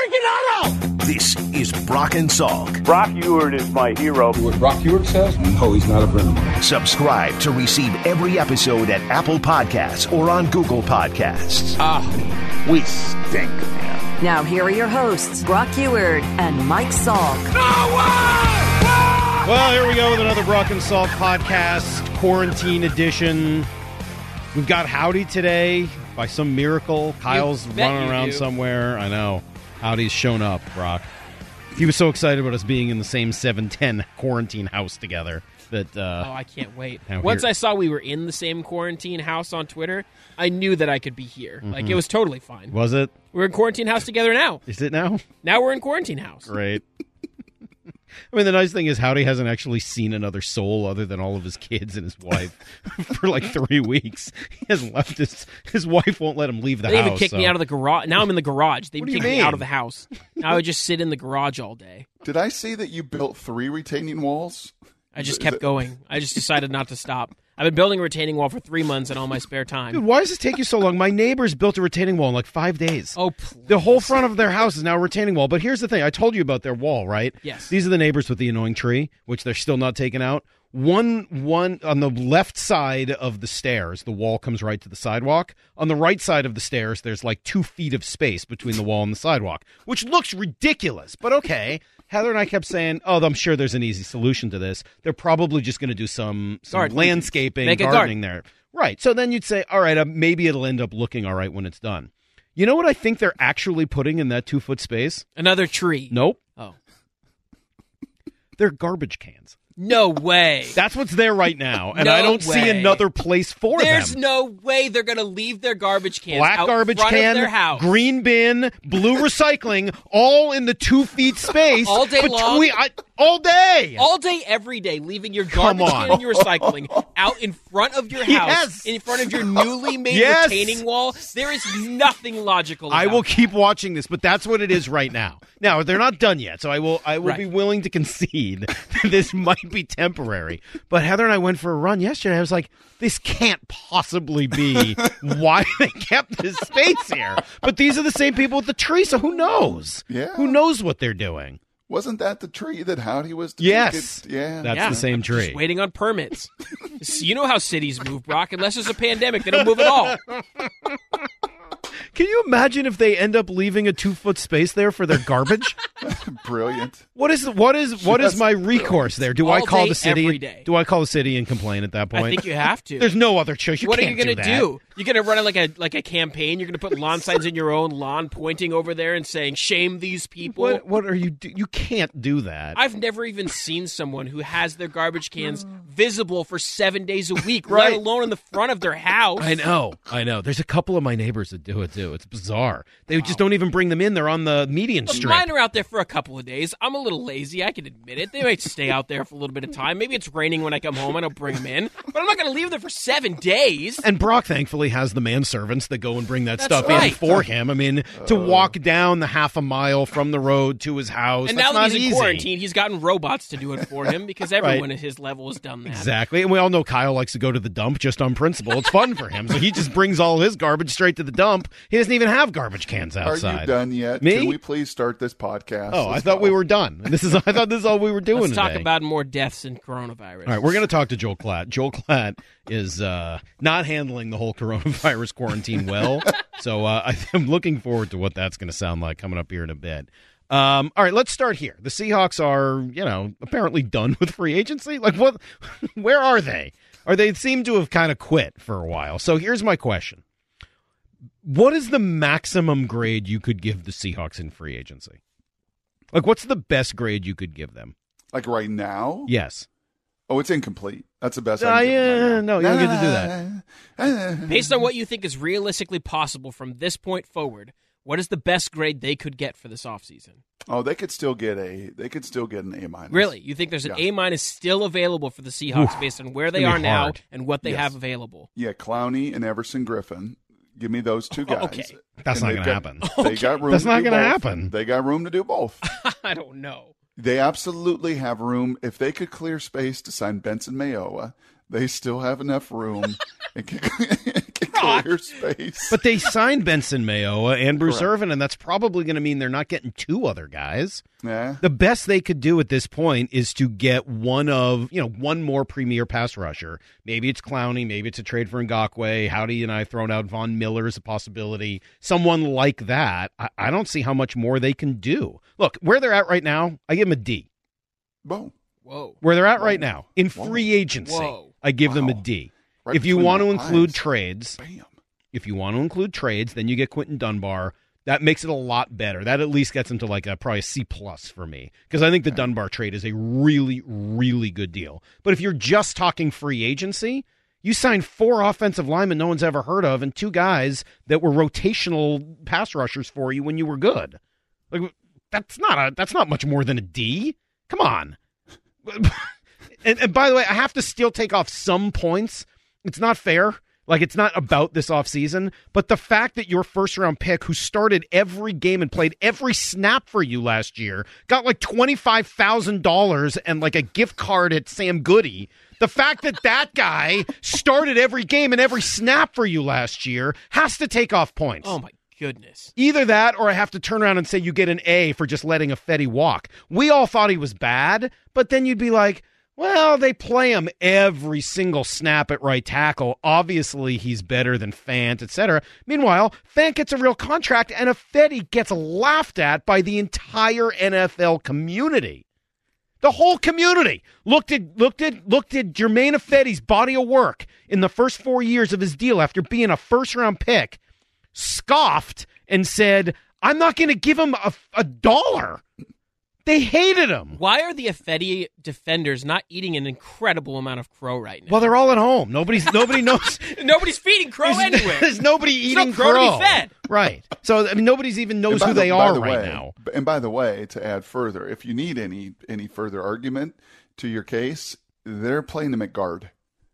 freaking auto! This is Brock and Salk. Brock Ewert is my hero. What Brock Ewert says? No, he's not a friend of mine. Subscribe to receive every episode at Apple Podcasts or on Google Podcasts. We stink, man. Now here are your hosts, Brock Ewert and Mike Salk. Well, here we go with another Brock and Salk podcast, quarantine edition. We've got Howdy today. By some miracle, Kyle's running around somewhere. I know. Howdy's shown up, Brock. He was so excited about us being in the same 710 quarantine house together that. I can't wait. Once I saw we were in the same quarantine house on Twitter, I knew that I could be here. Mm-hmm. Like, it was totally fine. Was it? We're in quarantine house together now. Is it now? Now we're in quarantine house. Great. I mean, the nice thing is Howdy hasn't actually seen another soul other than all of his kids and his wife for like 3 weeks. He hasn't left his wife won't let him leave the house. They even kicked me out of the garage. Now I'm in the garage. They even kicked me out of the house. Now I would just sit in the garage all day. Did I see that you built 3 retaining walls? I just kept going. I just decided not to stop. I've been building a retaining wall for 3 months in all my spare time. Dude, why does this take you so long? My neighbors built a retaining wall in like 5 days. Oh, please. The whole front of their house is now a retaining wall. But here's the thing. I told you about their wall, right? Yes. These are the neighbors with the annoying tree, which they're still not taking out. One on the left side of the stairs, the wall comes right to the sidewalk. On the right side of the stairs, there's like 2 feet of space between the wall and the sidewalk, which looks ridiculous, but okay. Heather and I kept saying, I'm sure there's an easy solution to this. They're probably just going to do some landscaping, gardening there. Right. So then you'd say, all right, maybe it'll end up looking all right when it's done. You know what I think they're actually putting in that 2-foot space? Another tree. Nope. Oh. They're garbage cans. No way. That's what's there right now, and I don't see another place for them. There's no way they're going to leave their garbage cans Black out garbage front can, of their house. Green bin, blue recycling, all in the 2 feet space. All day long? All day. All day, every day, leaving your garbage can and your recycling out in front of your house, in front of your newly made retaining wall. There is nothing logical about I will that. keep watching this, but that's what it is right now. Now, they're not done yet, so I will be willing to concede that this might be temporary. But Heather and I went for a run yesterday. I was like, this can't possibly be why they kept this space here. But these are the same people with the tree, so who knows? Yeah. Who knows what they're doing? Wasn't that the tree that Howdy was? Yes. Yeah. That's the same tree. Just waiting on permits. You know how cities move, Brock. Unless there's a pandemic, they don't move at all. Can you imagine if they end up leaving a 2-foot space there for their garbage? Brilliant. What is my recourse there? Do I call the city? Every day. Do I call the city and complain at that point? I think you have to. There's no other choice. What are you going to do? You're going to run it like a campaign? You're going to put lawn signs in your own lawn pointing over there and saying, shame these people? What are you You can't do that. I've never even seen someone who has their garbage cans visible for 7 days a week, Right. let alone in the front of their house. I know. There's a couple of my neighbors that do it too. It's bizarre. They just don't even bring them in. They're on the median Look, strip. mine are out there for a couple of days. I'm a little lazy. I can admit it. They might stay out there for a little bit of time. Maybe it's raining when I come home. I don't bring them in. But I'm not going to leave them for 7 days. And Brock, thankfully, has the manservants that go and bring that stuff right. in for him. I mean, to walk down the half a mile from the road to his house, And that's now that not he's in easy. quarantine, he's gotten robots to do it for him because everyone at his level has done that. Exactly. And we all know Kyle likes to go to the dump just on principle. It's fun for him. So he just brings all his garbage straight to the dump. He doesn't even have garbage cans outside. Are you done yet? Me? Can we please start this podcast? Oh, I thought we were done. I thought this is all we were doing Let's talk today. about more deaths and coronavirus. All right, we're going to talk to Joel Klatt. Joel Klatt is not handling the whole coronavirus quarantine well. So I'm looking forward to what that's going to sound like coming up here in a bit. All right, let's start here. The Seahawks are, apparently done with free agency. Like, what? Where are they? They seem to have kind of quit for a while. So here's my question. What is the maximum grade you could give the Seahawks in free agency? Like, what's the best grade you could give them? Like right now? Yes. Oh, it's incomplete. That's the best I can give them right now. No, you don't get to do that. Based on what you think is realistically possible from this point forward, what is the best grade they could get for this offseason? Oh, they could still get an A-. Really? You think there's an A- still available for the Seahawks based on where they are now and what they have available? Yeah, Clowney and Everson Griffin. Give me those two guys. Okay. That's not going to happen. They got room. That's not going to happen. They got room to do both. I don't know. They absolutely have room. If they could clear space to sign Benson Mayowa, they still have enough room and can clear space. But they signed Benson Mayowa and Bruce Irvin, and that's probably going to mean they're not getting 2 other guys. Yeah. The best they could do at this point is to get one more premier pass rusher. Maybe it's Clowney, maybe it's a trade for Ngakoue. Howdy and I thrown out Von Miller as a possibility. Someone like that. I don't see how much more they can do. Look, where they're at right now, I give them a D. Whoa. Where they're at right now, in free agency, I give them a D. Right if you want to include eyes. trades, Bam. if you want to include trades, then you get Quinton Dunbar. That makes it a lot better. That at least gets them to like probably a C+ for me, because I think the Dunbar trade is a really, really good deal. But if you're just talking free agency, you signed 4 offensive linemen no one's ever heard of and 2 guys that were rotational pass rushers for you when you were good. Like that's not much more than a D. Come on. And by the way, I have to still take off some points. It's not fair. Like, it's not about this offseason. But the fact that your first-round pick, who started every game and played every snap for you last year, got like $25,000 and like a gift card at Sam Goody, the fact that that guy started every game and every snap for you last year has to take off points. Oh, my goodness. Either that or I have to turn around and say you get an A for just letting Ifedi walk. We all thought he was bad, but then you'd be like, well, they play him every single snap at right tackle. Obviously, he's better than Fant, etc. Meanwhile, Fant gets a real contract, and Ifedi gets laughed at by the entire NFL community. The whole community looked at Jermaine Ifedi's body of work in the first 4 years of his deal after being a first-round pick, scoffed, and said, I'm not going to give him a dollar. They hated him. Why are the Ifedi defenders not eating an incredible amount of crow right now? Well, they're all at home. Nobody knows. Nobody's feeding crow anywhere. There's nobody eating no crow to be fed. Right. So, I mean, nobody's even knows who they are right now. And by the way, to add further, if you need any further argument to your case, they're playing him at guard.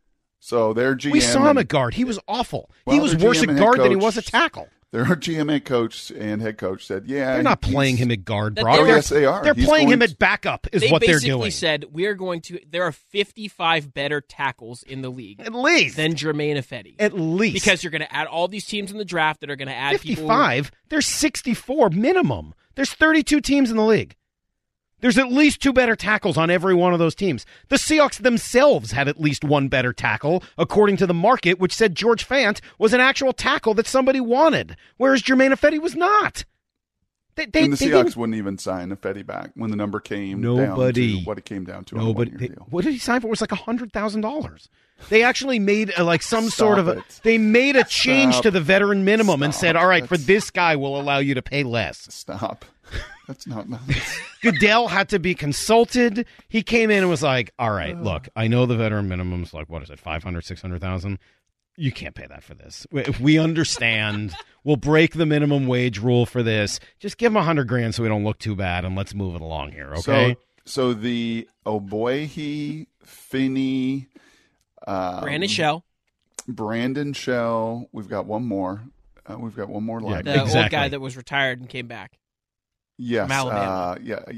So their GM. We saw him at guard. He was awful. He was worse at guard than he was at tackle. Their GM coach and head coach said, "Yeah, they're not playing him at guard, Brock. Oh, yes, they are. They're playing him at backup. Is what they're doing." They basically said there are 55 better tackles in the league, at least, than Jermaine Ifedi. At least, because you're going to add all these teams in the draft that are going to add 55. There's 64 minimum. There's 32 teams in the league. There's at least 2 better tackles on every one of those teams. The Seahawks themselves had at least 1 better tackle, according to the market, which said George Fant was an actual tackle that somebody wanted, whereas Jermaine Ifedi was not. And the Seahawks wouldn't even sign Ifedi back when the number came down to what it came down to. Nobody. What did he sign for? It was like $100,000. They actually made they made a change to the veteran minimum and said, all right, for this guy, we'll allow you to pay less. Stop. That's not nice. Goodell had to be consulted. He came in and was like, all right, look, I know the veteran minimum's like, what is it, 500, 600,000? You can't pay that for this. We understand. We'll break the minimum wage rule for this. Just give him $100,000 so we don't look too bad, and let's move it along here, okay? So the Ogbuehi, Finney, Brandon Shell. We've got one more. Left. The old guy that was retired and came back. Yes. From Alabama.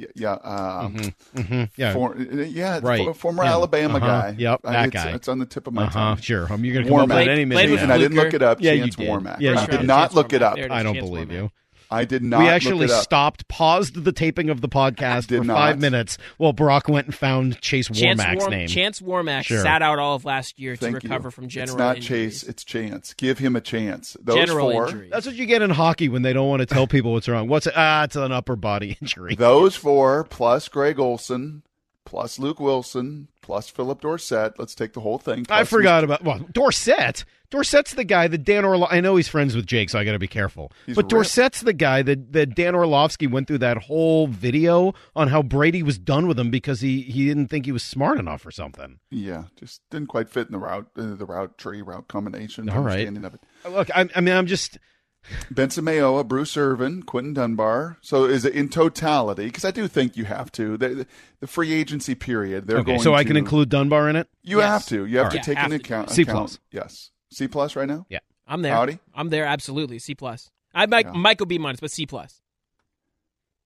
Former Alabama guy. Yep, that guy. It's on the tip of my tongue. Sure. You're going to come up with it any minute. And I didn't look it up. Yeah, Chance you did. Warmack. Yeah, I did not look it up. I don't believe you. I did not. We actually paused the taping of the podcast for 5 minutes while Brock went and found Chase Warmack's name. Chance Warmack sat out all of last year to recover from general injuries. It's not Chase, it's Chance. Give him a chance. Those general 4. Injuries. That's what you get in hockey when they don't want to tell people what's wrong. It's an upper body injury. Those 4 plus Greg Olsen plus Luke Wilson plus Philip Dorsett. Let's take the whole thing. I forgot about Dorsett. Dorsett's the guy that Dan Orlovsky... I know he's friends with Jake, so I got to be careful. But Dorsett's the guy that Dan Orlovsky went through that whole video on how Brady was done with him because he didn't think he was smart enough or something. Yeah, just didn't quite fit in the route combination. All right. Of it. Look, I'm just... Benson Mayowa, Bruce Irvin, Quinton Dunbar. So is it in totality? Because I do think you have to. The free agency period, they're going so I can include Dunbar in it? You have to. You have to take into account. C+. Yes. C+ right now? Yeah. I'm there. Howdy? I'm there, absolutely. C+. I'd like Michael B-, but C+.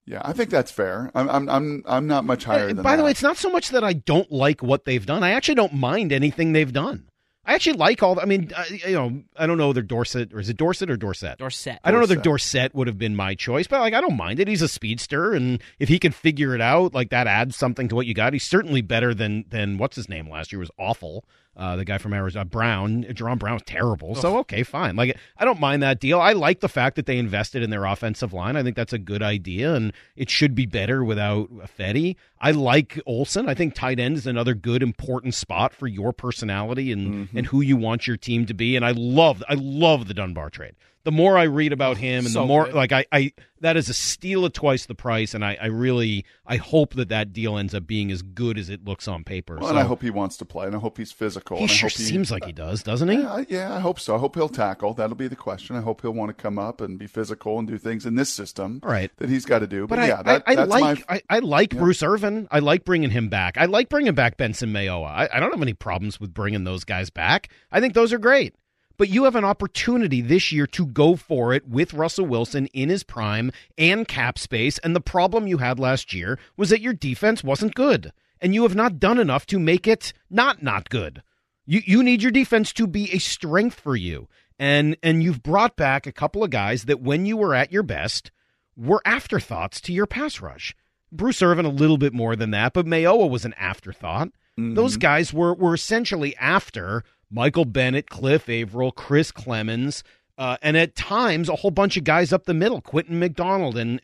Yeah, I think that's fair. I'm not much higher than that. By the way, it's not so much that I don't like what they've done. I actually don't mind anything they've done. I actually like all. I mean, I don't know whether Dorsett, or is it Dorsett or Dorsett? Dorsett. I don't know whether Dorsett would have been my choice, but I don't mind it. He's a speedster, and if he can figure it out, that adds something to what you got. He's certainly better than what's his name last year was awful. The guy from Arizona, Jerome Brown was terrible. So, okay, fine. I don't mind that deal. I like the fact that they invested in their offensive line. I think that's a good idea, and it should be better without Fetty. I like Olsen. I think tight end is another good, important spot for your personality and who you want your team to be. And I love the Dunbar trade. The more I read about him, and the more I that is a steal at twice the price, and I hope that deal ends up being as good as it looks on paper. Well, and I hope he wants to play, and I hope he's physical. He sure seems like he does, doesn't he? Yeah, I hope so. I hope he'll tackle. That'll be the question. I hope he'll want to come up and be physical and do things in this system that he's got to do. But I like Bruce Irvin. I like bringing him back. I like bringing back Benson Mayowa. I don't have any problems with bringing those guys back. I think those are great. But you have an opportunity this year to go for it with Russell Wilson in his prime and cap space. And the problem you had last year was that your defense wasn't good. And you have not done enough to make it not good. You need your defense to be a strength for you. And you've brought back a couple of guys that when you were at your best were afterthoughts to your pass rush. Bruce Irvin a little bit more than that, but Mayowa was an afterthought. Mm-hmm. Those guys were essentially after Michael Bennett, Cliff Averill, Chris Clemens, and at times a whole bunch of guys up the middle, Quentin McDonald and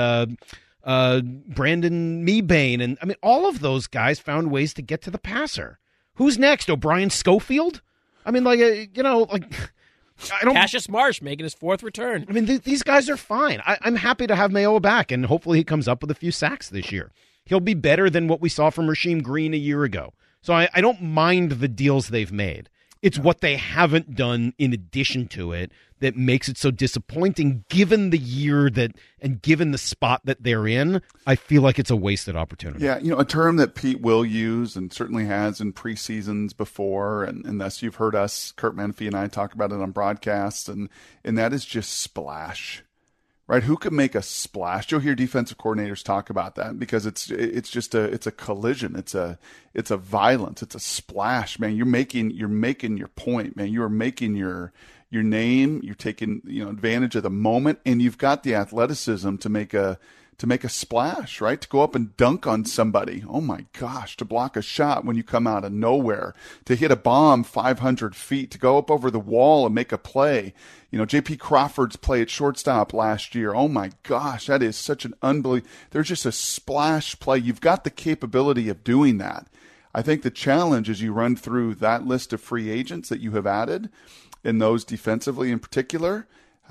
Brandon Mebane. And I mean, all of those guys found ways to get to the passer. Who's next? O'Brien Schofield? I mean, Cassius Marsh making his fourth return. I mean, these guys are fine. I'm happy to have Mayowa back, and hopefully he comes up with a few sacks this year. He'll be better than what we saw from Rasheem Green a year ago. So I don't mind the deals they've made. It's what they haven't done in addition to it that makes it so disappointing, given the year and given the spot that they're in. I feel like it's a wasted opportunity. Yeah, a term that Pete will use and certainly has in preseasons before, and thus you've heard us, Kurt Menefee and I, talk about it on broadcasts, and that is just splash. Right? Who could make a splash? You'll hear defensive coordinators talk about that because it's a collision. It's a violence. It's a splash, man. You're making your point, man. You are making your name. You're taking advantage of the moment, and you've got the athleticism to make a splash, right? To go up and dunk on somebody. Oh my gosh, to block a shot when you come out of nowhere, to hit a bomb 500 feet, to go up over the wall and make a play. J.P. Crawford's play at shortstop last year. Oh my gosh, that is such an unbelievable. There's just a splash play. You've got the capability of doing that. I think the challenge as you run through that list of free agents that you have added, and those defensively in particular,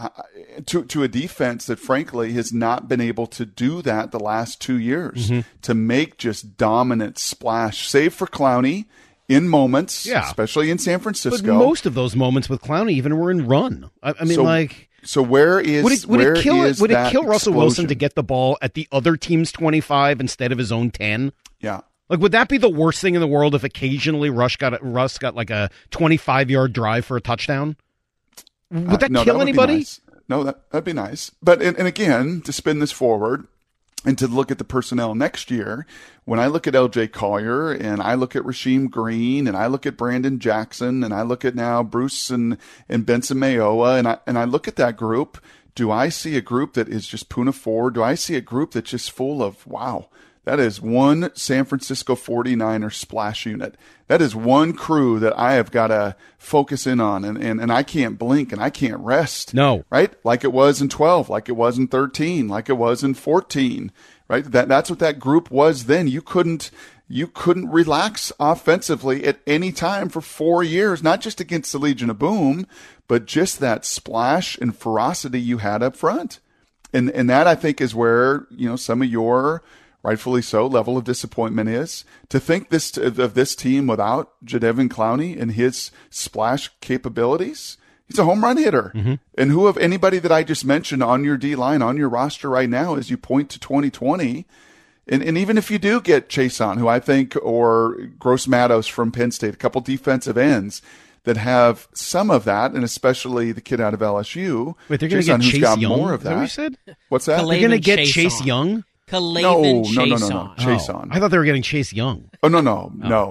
to a defense that frankly has not been able to do that the last 2 years, to make just dominant splash, save for Clowney in moments, especially in San Francisco. But most of those moments with Clowney even were in run. I mean, so where is would it kill Russell explosion? Wilson to get the ball at the other team's 25 instead of his own 10? Yeah. Would that be the worst thing in the world if occasionally Russ got like a 25-yard drive for a touchdown? Would that kill anybody? Nice. No, that'd be nice. But and again, to spin this forward and to look at the personnel next year, when I look at L.J. Collier and I look at Rasheem Green and I look at Brandon Jackson and I look at now Bruce and Benson Mayowa and I look at that group, do I see a group that is just Puna 4? Do I see a group that's just full of, wow, that is one San Francisco 49er splash unit. That is one crew that I have got to focus in on, and I can't blink and I can't rest. No. Right? Like it was in 12, like it was in 13, like it was in 14. Right? That's what that group was then. You couldn't relax offensively at any time for 4 years, not just against the Legion of Boom, but just that splash and ferocity you had up front. And that I think is where, some of your rightfully so level of disappointment is. To think of this team without Jadeveon Clowney and his splash capabilities, he's a home run hitter. Mm-hmm. And who of anybody that I just mentioned on your D-line, on your roster right now, as you point to 2020, and even if you do get Chason, who I think, or Gross Matos from Penn State, a couple defensive ends, that have some of that, and especially the kid out of LSU. Wait, they're going to get who's Chase got Young? more of that. Is that what you said? What's that? They're going to get Chase Young? No. Chase on. I thought they were getting Chase Young. Oh, no.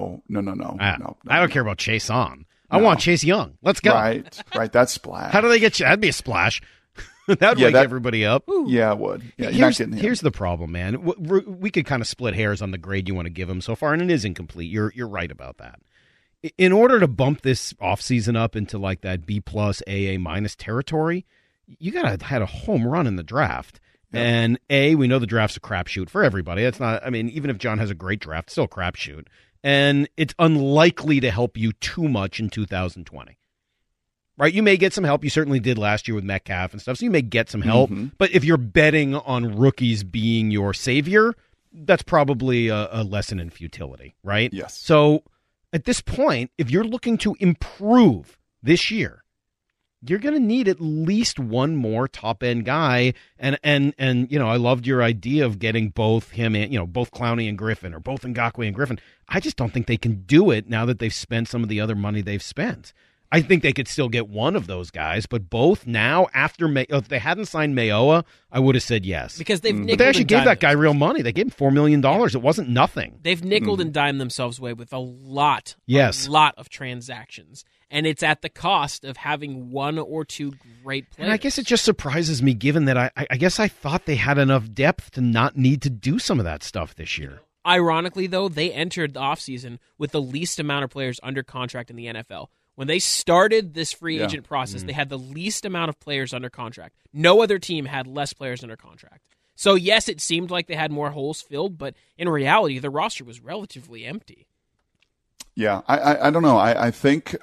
I don't care about Chase on. I want Chase Young. Let's go. Right. That's splash. How do they get? That'd be a splash. That'd wake everybody up. Yeah, it would. Yeah, here's the problem, man. We could kind of split hairs on the grade you want to give him so far, and it is incomplete. You're right about that. In order to bump this offseason up into like that B+, AA- territory, you got to had a home run in the draft. Yeah. And we know the draft's a crapshoot for everybody. It's not. I mean, even if John has a great draft, it's still a crapshoot, and it's unlikely to help you too much in 2020. Right, you may get some help. You certainly did last year with Metcalf and stuff, so you may get some help. Mm-hmm. But if you're betting on rookies being your savior, that's probably a lesson in futility, right? Yes. So at this point, if you're looking to improve this year, you're going to need at least one more top-end guy. And I loved your idea of getting both him and, both Clowney and Griffin, or both Ngakoue and Griffin. I just don't think they can do it now that they've spent some of the other money they've spent. I think they could still get one of those guys, but both now, after if they hadn't signed Mayowa, I would have said yes. Because but they actually gave that guy real money. They gave him $4 million. It wasn't nothing. They've nickeled and dimed themselves away with a lot of transactions. And it's at the cost of having one or two great players. And I guess it just surprises me, given that I guess I thought they had enough depth to not need to do some of that stuff this year. Ironically, though, they entered the offseason with the least amount of players under contract in the NFL. When they started this free agent process, they had the least amount of players under contract. No other team had less players under contract. So, yes, it seemed like they had more holes filled, but in reality, the roster was relatively empty. Yeah, I don't know. I think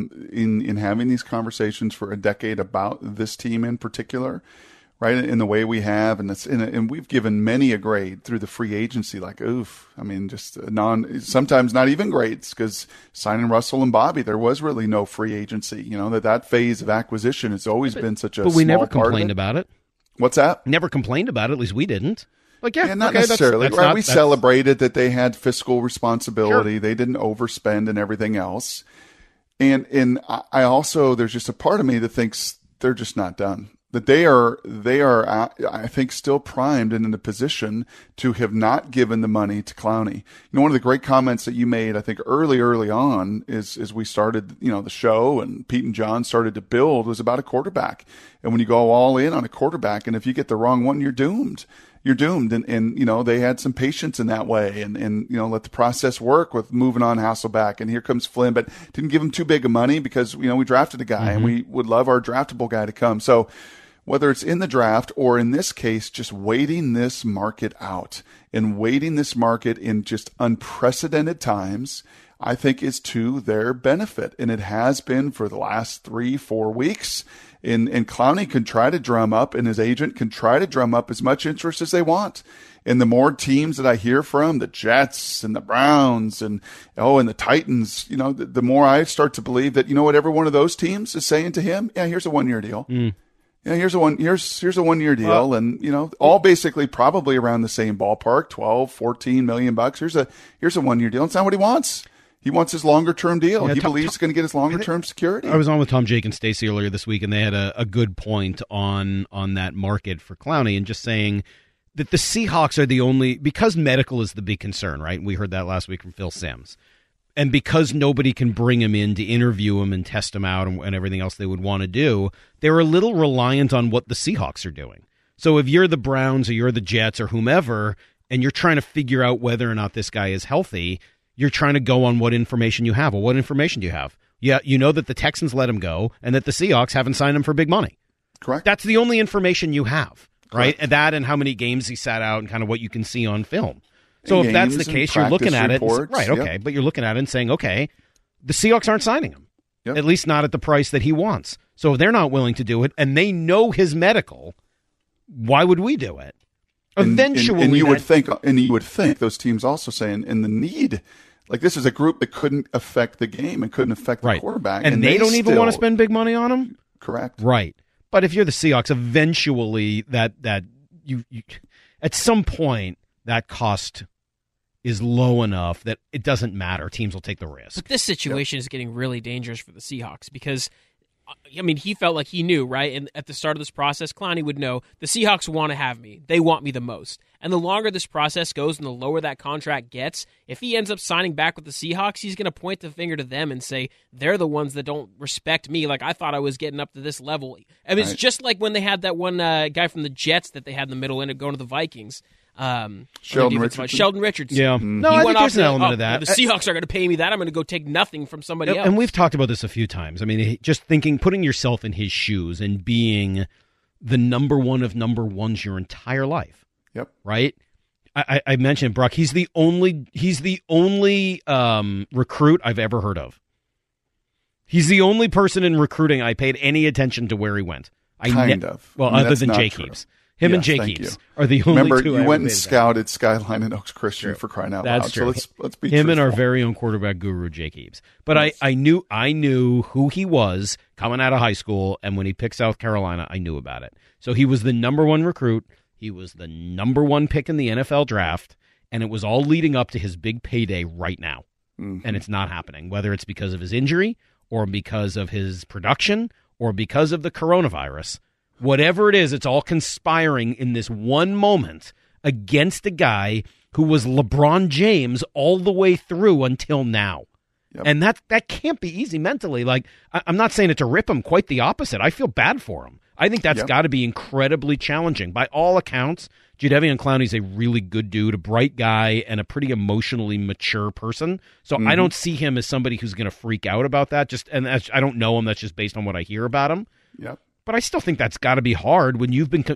in having these conversations for a decade about this team in particular, right, in the way we have, and we've given many a grade through the free agency, like, oof, I mean, just sometimes not even grades, because signing Russell and Bobby, there was really no free agency. That phase of acquisition has always been such a small part of it. But we never complained about it. What's that? Never complained about it, at least we didn't. Like, not necessarily. Right? We celebrated that they had fiscal responsibility. Sure. They didn't overspend and everything else. And I also, there's just a part of me that thinks they're just not done. That they are, I think, still primed and in a position to have not given the money to Clowney. One of the great comments that you made, I think, early on is we started, the show, and Pete and John started to build, was about a quarterback. And when you go all in on a quarterback, and if you get the wrong one, you're doomed. And they had some patience in that way and let the process work with moving on Hasselbeck. And here comes Flynn, but didn't give him too big of money because, we drafted a guy and we would love our draftable guy to come. So whether it's in the draft or in this case, just waiting this market out and waiting this market in just unprecedented times, I think is to their benefit. And it has been for the last 3-4 weeks. And Clowney can try to drum up, and his agent can try to drum up as much interest as they want. And the more teams that I hear from, the Jets and the Browns and the Titans, the more I start to believe that, what every one of those teams is saying to him, yeah, here's a 1-year deal. Yeah, here's a 1-year deal, and all basically probably around the same ballpark, $12-14 million. Here's a 1-year deal. It's not what he wants. He wants his longer-term deal. He believes he's going to get his longer-term security. I was on with Tom, Jake, and Stacey earlier this week, and they had a good point on that market for Clowney, and just saying that the Seahawks are the only, because medical is the big concern, right? We heard that last week from Phil Simms. And because nobody can bring him in to interview him and test him out and everything else they would want to do, they're a little reliant on what the Seahawks are doing. So if you're the Browns or you're the Jets or whomever, and you're trying to figure out whether or not this guy is healthy, you're trying to go on what information you have. Well, what information do you have? Yeah, you know that the Texans let him go and that the Seahawks haven't signed him for big money. Correct. That's the only information you have, right? And that and how many games he sat out and kind of what you can see on film. So if that's the case, you're looking at it, right, okay, but you're looking at it and saying, okay, the Seahawks aren't signing him, at least not at the price that he wants. So if they're not willing to do it and they know his medical, why would we do it? Eventually, and you would think those teams also saying, and the need, like this is a group that couldn't affect the game and couldn't affect the quarterback, and they don't even want to spend big money on him. Correct, right? But if you're the Seahawks, eventually that you at some point that cost is low enough that it doesn't matter. Teams will take the risk. But this situation is getting really dangerous for the Seahawks because, I mean, he felt like he knew, right? And at the start of this process, Clowney would know the Seahawks want to have me. They want me the most. And the longer this process goes and the lower that contract gets, if he ends up signing back with the Seahawks, he's going to point the finger to them and say, they're the ones that don't respect me. Like, I thought I was getting up to this level. I mean, it's just like when they had that one guy from the Jets that they had in the middle end of going to the Vikings. Sheldon Richardson. Yeah. No, I think there's an element of that. The Seahawks are going to pay me that. I'm going to go take nothing from somebody else. And we've talked about this a few times. I mean, just putting yourself in his shoes and being the number one of number ones your entire life. Yep. Right? I mentioned Brock. He's the only recruit I've ever heard of. He's the only person in recruiting I paid any attention to where he went. Other than Jake Heaps. Him and Jake Heaps are the only two. Remember, you went and scouted Skyline and Oaks Christian for crying out loud. True. So let's be him truthful. and our very own quarterback guru, Jake Heaps. But yes. I knew who he was coming out of high school, and when he picked South Carolina, I knew about it. So he was the number one recruit. He was the number one pick in the NFL draft, and it was all leading up to his big payday right now. Mm-hmm. And it's not happening, whether it's because of his injury or because of his production or because of the coronavirus. Whatever it is, it's all conspiring in this one moment against a guy who was LeBron James all the way through until now. Yep. And that can't be easy mentally. Like, I'm not saying it to rip him, quite the opposite. I feel bad for him. I think that's got to be incredibly challenging. By all accounts, Jadeveon Clowney's a really good dude, a bright guy, and a pretty emotionally mature person. So I don't see him as somebody who's going to freak out about that. I don't know him. That's just based on what I hear about him. Yep. But I still think that's got to be hard when you've been,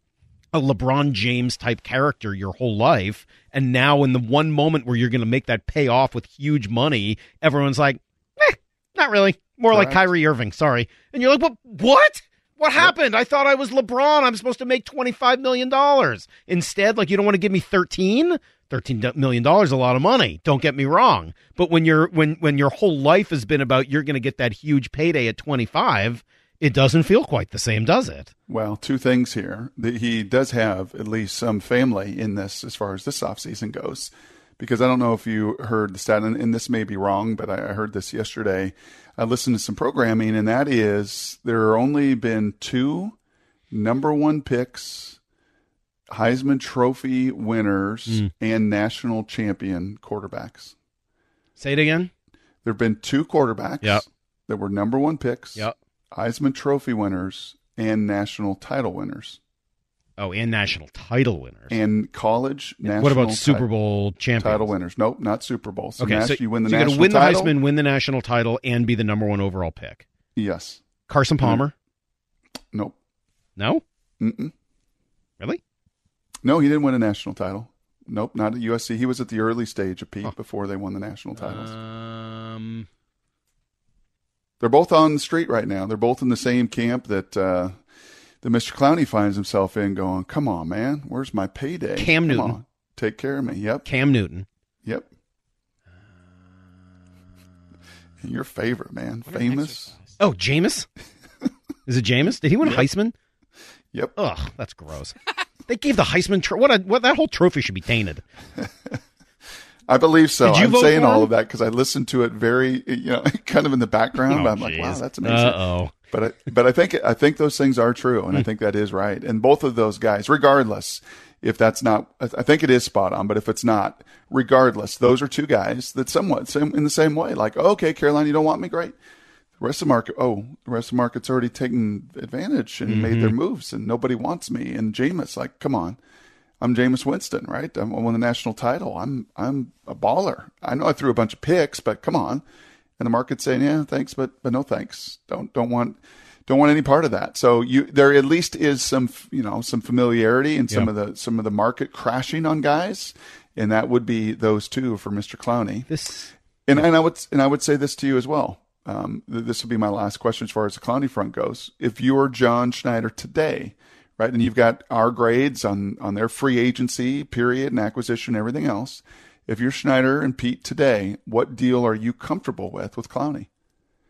a LeBron James type character your whole life, and now in the one moment where you're going to make that pay off with huge money, everyone's like, not really. More Correct. Like Kyrie Irving, sorry. And you're like, what? What happened? I thought I was LeBron. I'm supposed to make $25 million. Instead, you don't want to give me $13 million is a lot of money. Don't get me wrong. But when your whole life has been about you're going to get that huge payday at 25, it doesn't feel quite the same, does it? Well, two things here. He does have at least some family in this as far as this offseason goes. Because I don't know if you heard the stat, and this may be wrong, but I heard this yesterday. I listened to some programming, and that is there are only been 2 number one picks, Heisman Trophy winners, and national champion quarterbacks. Say it again. There have been 2 quarterbacks that were number one picks, Heisman Trophy winners, and national title winners. Oh, and national title winners. And college national. What about Super Bowl champions? Title winners. Nope, not Super Bowl. So okay, so you win the you national got to win title. the Heisman, win the national title, and be the number one overall pick. Yes. Carson Palmer? Nope. No? Mm-mm. Really? No, he didn't win a national title. Nope, not at USC. He was at the early stage of Pete before they won the national titles. They're both on the street right now. They're both in the same camp that Mr. Clowney finds himself in going, come on, man, where's my payday? Cam Newton. On, take care of me. Yep. Cam Newton. Yep. Your favorite, man. Famous. Oh, Jameis? Is it Jameis? Did he win a Heisman? Yep. Ugh, that's gross. They gave the Heisman what that whole trophy should be tainted. I believe so. Did you I'm vote saying for all him? of that because I listened to it very, kind of in the background. Oh, but I'm like, wow, that's amazing. Uh-oh. But I think those things are true, and I think that is right. And both of those guys, regardless if that's not, I think it is spot on. But if it's not, regardless, those are 2 guys that somewhat in the same way. Like, okay, Carolina, you don't want me, great. The rest of the market's already taken advantage and made their moves, and nobody wants me. And Jameis, like, come on. I'm Jameis Winston, right? I won the national title. I'm a baller. I know I threw a bunch of picks, but come on. And the market's saying, yeah, thanks, but no thanks. Don't want any part of that. So there at least is some familiarity and some of the market crashing on guys, and that would be those 2 for Mr. Clowney. And I would say this to you as well. This will be my last question as far as the Clowney front goes. If you're John Schneider today, right, and you've got our grades on their free agency period and acquisition, and everything else. If you're Schneider and Pete today, what deal are you comfortable with Clowney?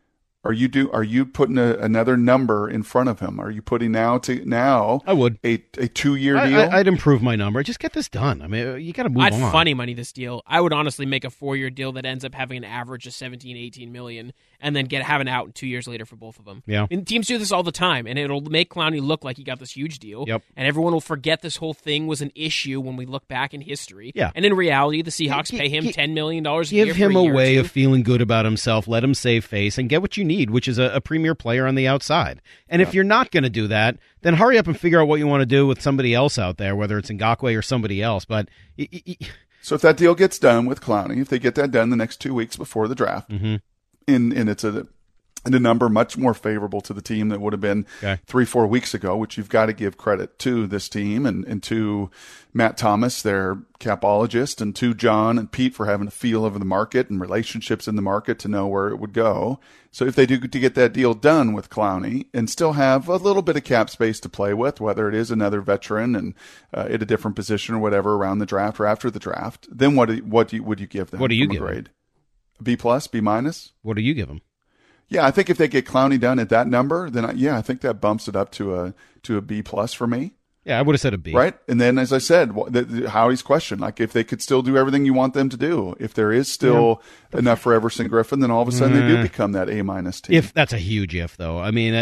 Are you putting another number in front of him? Are you putting now I would a 2-year deal? I'd improve my number. Just get this done. I mean, you got to move on. I'd funny money this deal. I would honestly make a 4-year deal that ends up having an average of 17, 18 million, and then have an out 2 years later for both of them. Yeah. And teams do this all the time, and it'll make Clowney look like he got this huge deal. Yep. And everyone will forget this whole thing was an issue when we look back in history. Yeah. And in reality, the Seahawks pay him $10 million a year. Give him for a year way or of two. feeling good about himself. Let him save face and get what you need, which is a premier player on the outside. And if you're not going to do that, then hurry up and figure out what you want to do with somebody else out there, whether it's Ngakoue or somebody else. But so if that deal gets done with Clowney, if they get that done the next 2 weeks before the draft, and it's a number much more favorable to the team that would have been 3-4 weeks ago, which you've got to give credit to this team and to Matt Thomas, their capologist, and to John and Pete for having a feel of the market and relationships in the market to know where it would go. So if they do to get that deal done with Clowney and still have a little bit of cap space to play with, whether it is another veteran and at a different position or whatever around the draft or after the draft, then would you give them? What do you from a give grade? A B+, B-? What do you give him? Yeah, I think if they get Clowney done at that number, then I think that bumps it up to a B+ for me. Yeah, I would have said a B. Right, and then as I said, Howie's question, like if they could still do everything you want them to do, if there is still enough for Everson Griffin, then all of a sudden they do become that A- team. If that's a huge if, though. I mean,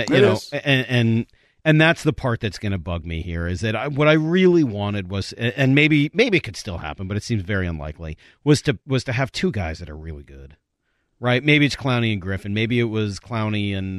and that's the part that's going to bug me here is that what I really wanted was, and maybe it could still happen, but it seems very unlikely, was to have two guys that are really good. Right, maybe it's Clowney and Griffin. Maybe it was Clowney and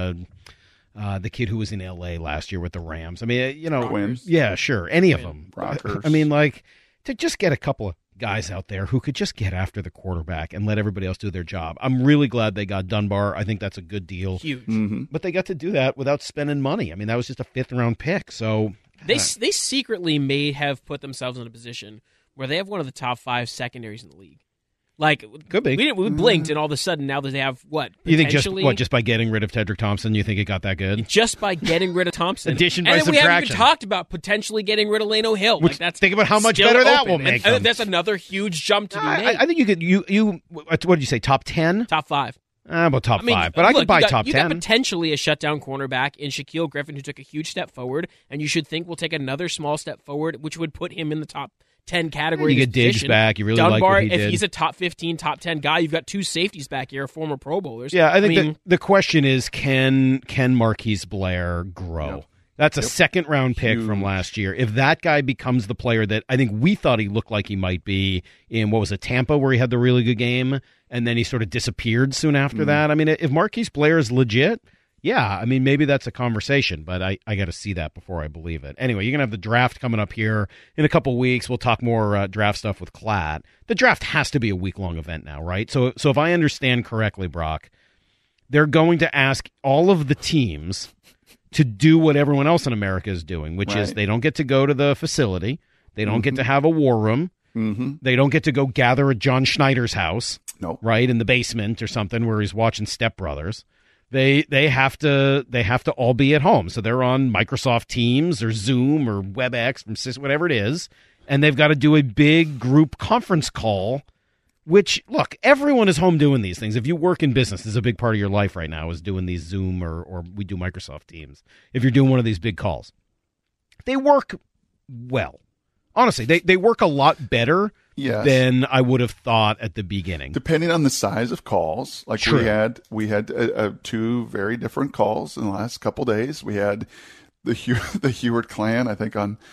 the kid who was in L.A. last year with the Rams. I mean, Twins. Yeah, sure, any of them. Rockers. I mean, like to just get a couple of guys out there who could just get after the quarterback and let everybody else do their job. I'm really glad they got Dunbar. I think that's a good deal. Huge. Mm-hmm. But they got to do that without spending money. I mean, that was just a 5th-round pick. So They secretly may have put themselves in a position where they have one of the top 5 secondaries in the league. Like, could be. We blinked, and all of a sudden now that they have You think just by getting rid of Tedrick Thompson, you think it got that good? Just by getting rid of Thompson, addition by and subtraction. We haven't even talked about potentially getting rid of Lano Hill. Which, think about how much better that will make them. That's another huge jump to be made. I think you could. You what did you say? Top 10? Top 5. About top 5, but I could buy top 10. You got potentially a shutdown cornerback in Shaquille Griffin, who took a huge step forward, and you should think will take another small step forward, which would put him in the top 10 category. You get Diggs back. You really like what he did. If he's a top 15, top 10 guy, you've got 2 safeties back here, former Pro Bowlers. Yeah, I think the question is, can Marquise Blair grow? Yep. That's a 2nd-round pick from last year. If that guy becomes the player that I think we thought he looked like he might be in, what was it, Tampa, where he had the really good game, and then he sort of disappeared soon after that. I mean, if Marquise Blair is legit, yeah, I mean, maybe that's a conversation, but I got to see that before I believe it. Anyway, you're going to have the draft coming up here in a couple weeks. We'll talk more draft stuff with Klatt. The draft has to be a week-long event now, right? So if I understand correctly, Brock, they're going to ask all of the teams to do what everyone else in America is doing, which is they don't get to go to the facility. They don't get to have a war room. Mm-hmm. They don't get to go gather at John Schneider's house, right, in the basement or something where he's watching Step Brothers. They have to all be at home. So they're on Microsoft Teams or Zoom or WebEx from Sys, whatever it is, and they've got to do a big group conference call. Which, look, everyone is home doing these things. If you work in business, this is a big part of your life right now, is doing these Zoom or we do Microsoft Teams. If you're doing one of these big calls, they work well. Honestly, they work a lot better than I would have thought at the beginning. Depending on the size of calls, like True. we had 2 very different calls in the last couple days. We had the Heward clan, I think on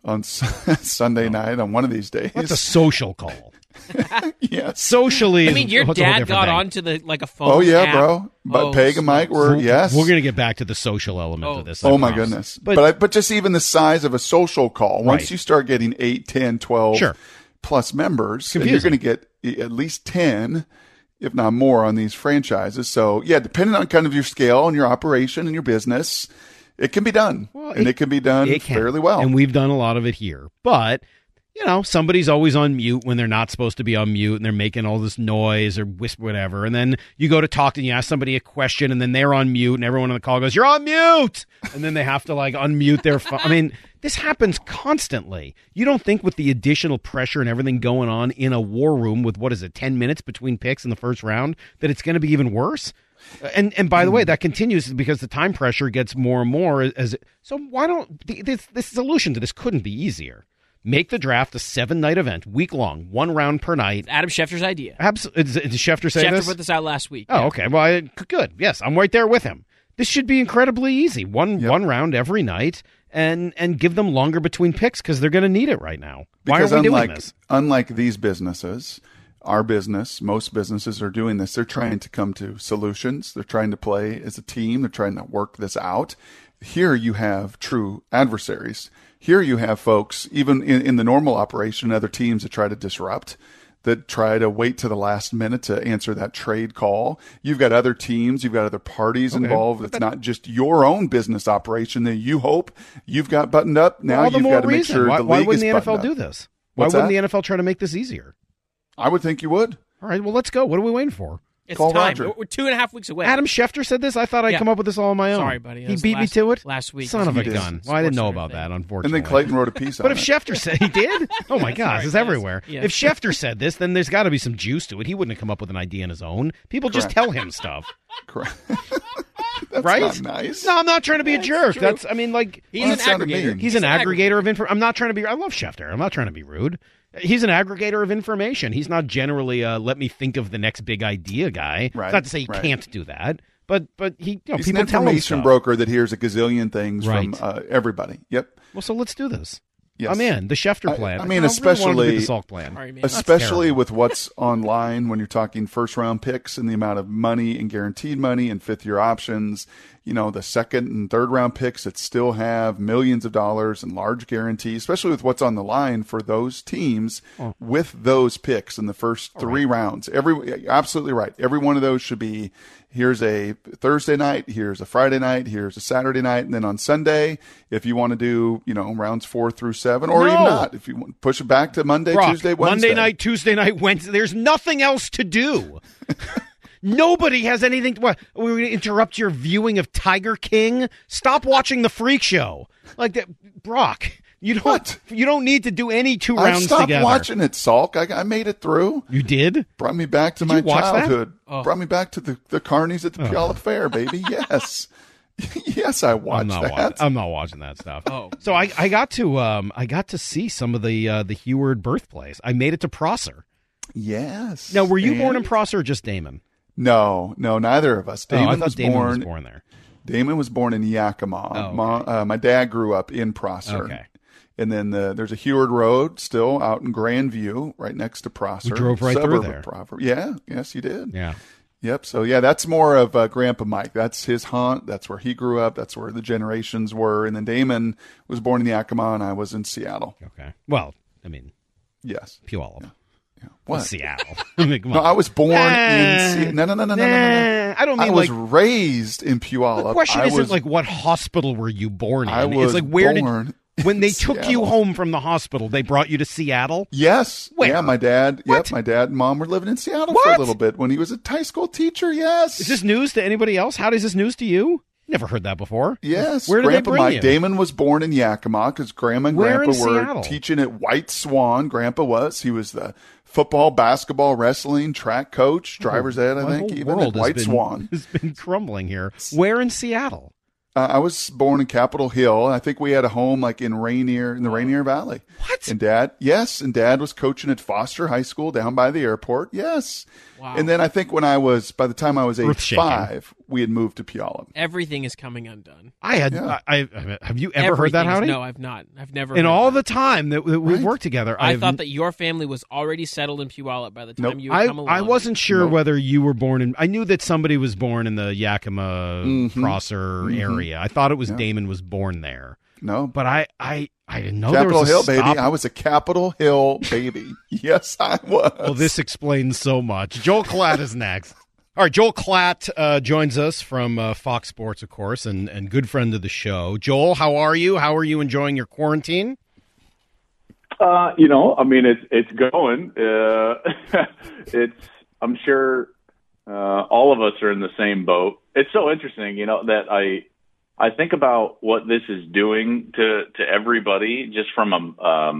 Sunday night on one of these days. That's a social call. Yes. Socially, I mean, your dad got onto a phone. Oh yeah, app. bro. But Peg and Mike were We're going to get back to the social element of this. Oh my goodness. But just even the size of a social call, once you start getting 8, 10, 12 plus members, and you're going to get at least 10, if not more, on these franchises. So yeah, depending on kind of your scale and your operation and your business, it can be done. It can be done fairly well. And we've done a lot of it here. But somebody's always on mute when they're not supposed to be on mute, and they're making all this noise or whisper, whatever. And then you go to talk and you ask somebody a question, and then they're on mute, and everyone on the call goes, "You're on mute!" And then they have to unmute their phone. I mean, this happens constantly. You don't think with the additional pressure and everything going on in a war room with, 10 minutes between picks in the first round, that it's going to be even worse? And by the way, that continues because the time pressure gets more and more. So why don't this solution to this couldn't be easier? Make the draft a 7-night event, week long, 1 round per night. Adam Schefter's idea. Absolutely. Did Schefter say this? Schefter put this out last week. Oh, okay. Well, good. Yes, I'm right there with him. This should be incredibly easy. One round every night, and give them longer between picks because they're going to need it right now. Because why are we doing this? Unlike these businesses, our business, most businesses are doing this. They're trying to come to solutions. They're trying to play as a team. They're trying to work this out. Here you have true adversaries. Here you have folks, even in the normal operation, other teams that try to disrupt, that try to wait to the last minute to answer that trade call. You've got other teams, you've got other parties involved. It's not just your own business operation that you hope you've got buttoned up. Now you've got to make sure the league is buttoned up. Why wouldn't the NFL do this? Why wouldn't the NFL try to make this easier? I would think you would. All right, well, let's go. What are we waiting for? It's Call time. Roger. We're 2.5 weeks away. Adam Schefter said this? I thought I'd come up with this all on my own. Sorry, buddy. He beat me to it? Last week. Son of a did. gun. Well, I didn't know about that, unfortunately. And then Clayton wrote a piece on But it. if Schefter said he did? Oh, my gosh, it's everywhere. Yes. If Schefter said this, then there's got to be some juice to it. He wouldn't have come up with an idea on his own. People just tell him stuff. Correct. That's right? not nice. No, I'm not trying to be a jerk. true. That's, I mean, like, He's Well, an that sounded aggregator. mean. he's an aggregator of information. I'm not trying to be, I love Schefter. I'm not trying to be rude. He's an aggregator of information. He's not generally let me think of the next big idea guy. Right, It's not to say he right. can't do that, but he, He's people an tell him information stuff. broker that hears a gazillion things Right. from everybody. Yep. Well, so let's do this. Yes. I'm in. The Schefter plan. I mean, really wanted to do especially- the Salk plan. Sorry, man. Especially terrible. with what's online when you're talking first round picks and the amount of money and guaranteed money and 5th-year options, the 2nd and 3rd round picks that still have millions of dollars and large guarantees, especially with what's on the line for those teams with those picks in the first 3 rounds. Absolutely right. Every one of those should be, here's a Thursday night, here's a Friday night, here's a Saturday night, and then on Sunday, if you want to do, rounds 4 through 7, or even not, if you want to push it back to Monday, Brock, Tuesday, Wednesday. Monday night, Tuesday night, Wednesday. There's nothing else to do. Nobody has anything to what? We're going to interrupt your viewing of Tiger King? Stop watching the freak show. Like that, Brock. You don't need to do any 2 I rounds stopped together. watching it, Salk. I made it through. You did? Brought me back to Did my you watch that? childhood. Oh. Brought me back to the carnies at the Puyallup Fair, baby. Yes. Yes, I watched that. I'm not watching that stuff. Oh. So I got to see some of the Heward birthplace. I made it to Prosser. Yes. Now, were you born in And- Prosser or just Damon? No, neither of us. Damon, I thought was, Damon born, was born there. Damon was born in Yakima. Oh, My dad grew up in Prosser. Okay. And then there's a Heward Road still out in Grandview, right next to Prosser. We drove right through suburb there. of Prosser. Yeah, yes, you did. Yeah. Yep. So, that's more of Grandpa Mike. That's his haunt. That's where he grew up. That's where the generations were. And then Damon was born in Yakima, and I was in Seattle. Okay. Well, I mean, Yes. Puyallup. Yeah. What? Seattle. I mean, come No, on. I was born in Seattle. No. I don't mean I was like. raised in Puyallup. The question I isn't was, like what hospital were you born in? I was it's like where born when they in took you Seattle. home from the hospital, they brought you to Seattle. Yes. Where? Yeah, my dad. What? Yep, my dad and mom were living in Seattle for What? a little bit when he was a high school teacher. Yes. Is this news to anybody else? How is this news to you? Never heard that before. Yes. Where did Grandpa they bring Mike. you? Damon was born in Yakima because Grandma and Where in Grandpa were Seattle? teaching at White Swan. Grandpa was. He was the football, basketball, wrestling, track coach, driver's ed, I My think, whole even world at White has Swan. has been crumbling here. Where in Seattle? I was born in Capitol Hill. I think we had a home like in Rainier, in the Rainier Valley. What? And Dad was coaching at Foster High School down by the airport. Yes. Wow. And then I think by the time I was age Earth-shaking. 5, we had moved to Puyallup. Everything is coming undone. Have you ever heard that, Everything is- Howdy? No, I've not. I've never. In heard all that. the time that we've Right. worked together, I I've- thought that your family was already settled in Puyallup by the time Nope. you had come along. I wasn't sure Nope. whether you were born in. I knew that somebody was born in the Yakima Prosser area. I thought it was Damon was born there, No. but I didn't know Capitol there was a Hill, baby. stop. I was a Capitol Hill baby. Yes, I was. Well, this explains so much. Joel Klatt is next. All right, Joel Klatt joins us from Fox Sports, of course, and good friend of the show. Joel, how are you? How are you enjoying your quarantine? It's going. I'm sure all of us are in the same boat. It's so interesting, that I think about what this is doing to everybody, just from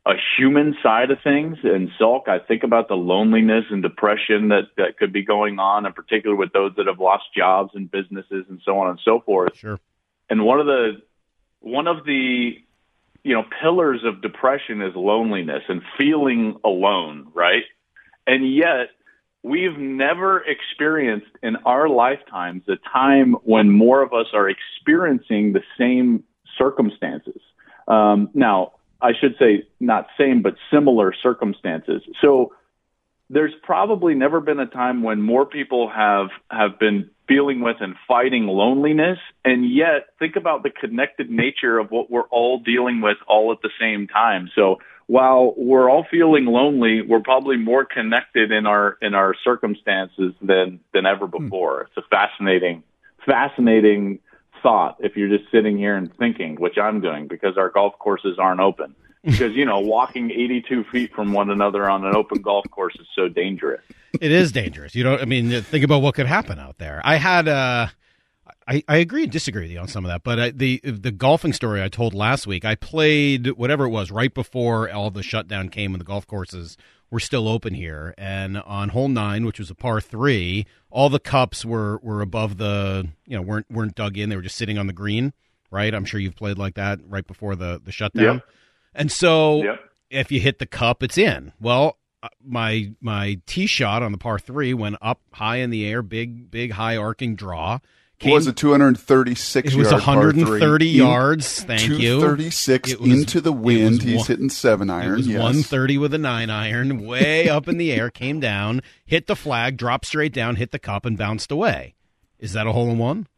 a human side of things. And Salk, I think about the loneliness and depression that could be going on, in particular with those that have lost jobs and businesses and so on and so forth. Sure. And one of the pillars of depression is loneliness and feeling alone, right? And yet we've never experienced in our lifetimes a time when more of us are experiencing the same circumstances. Now, I should say not same, but similar circumstances. So there's probably never been a time when more people have been dealing with and fighting loneliness. And yet think about the connected nature of what we're all dealing with all at the same time. So while we're all feeling lonely, we're probably more connected in our circumstances than ever before. It's a fascinating thought if you're just sitting here and thinking, which I'm doing because our golf courses aren't open. Because, walking 82 feet from one another on an open golf course is so dangerous. It is dangerous. Think about what could happen out there. I had I agree and disagree with you on some of that, but the golfing story I told last week, I played whatever it was right before all the shutdown came and the golf courses were still open here. And on hole 9, which was a par 3, all the cups were above the, weren't dug in. They were just sitting on the green, right? I'm sure you've played like that right before the shutdown. Yep. And so Yep. If you hit the cup, it's in. Well, my tee shot on the par 3 went up high in the air, big high arcing draw. It was a 236 It was yard 130 par 3. yards. Thank you. 236 into the wind. He's hitting 7-iron. It was yes. 130 with a 9-iron, way up in the air, came down, hit the flag, dropped straight down, hit the cup, and bounced away. Is that a hole in one?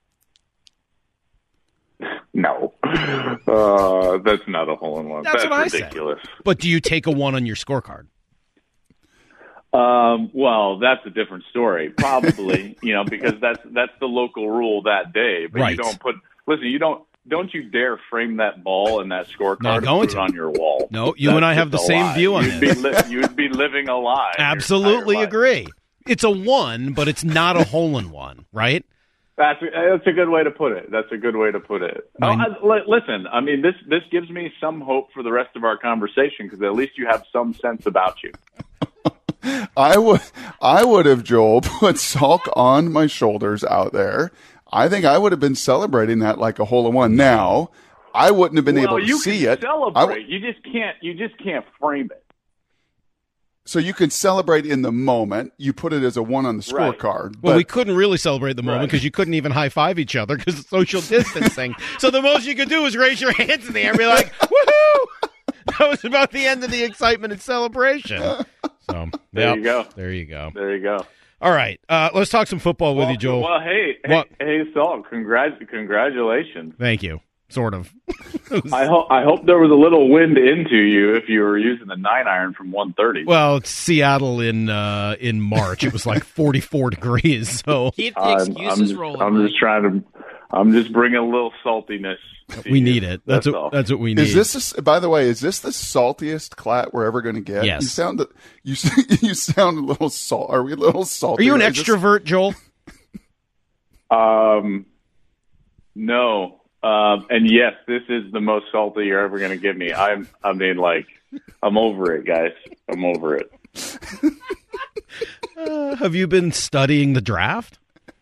No, that's not a hole in one. That's what I ridiculous. said. But do you take a 1 on your scorecard? Well, that's a different story, probably. Because that's the local rule that day. But right. You don't don't you dare frame that ball and that scorecard Not going and put to. it on your wall. No, you and I have the same view on this. You'd be living a lie. Absolutely your entire life. agree. It's a 1, but it's not a hole in one, right? That's a good way to put it. That's a good way to put it. Listen, I mean, this gives me some hope for the rest of our conversation because at least you have some sense about you. I would have, Joel, put Salk on my shoulders out there. I think I would have been celebrating that like a hole in one. Now, I wouldn't have been able to see it. Celebrate. You just can't frame it. So you can celebrate in the moment. You put it as a 1 on the scorecard. Well, we couldn't really celebrate the moment because you couldn't even high-five each other because of social distancing. So the most you could do was raise your hands in the air and be like, woohoo! That was about the end of the excitement and celebration. So There you go. There you go. There you go. All right. Let's talk some football with you, Joel. Well, hey, Saul, congratulations. Thank you. Sort of. I hope there was a little wind into you if you were using the 9-iron from 130. Well, it's Seattle in March. It was like 44 degrees. So keep the excuses rolling. I'm just bringing a little saltiness. We need it. That's what we need. By the way, is this the saltiest Clat we're ever going to get? Yes. You sound a little salt. Are we a little salty? Are you an extrovert, Joel? No. And yes, this is the most salty you're ever going to give me. I'm over it, guys. I'm over it. Have you been studying the draft?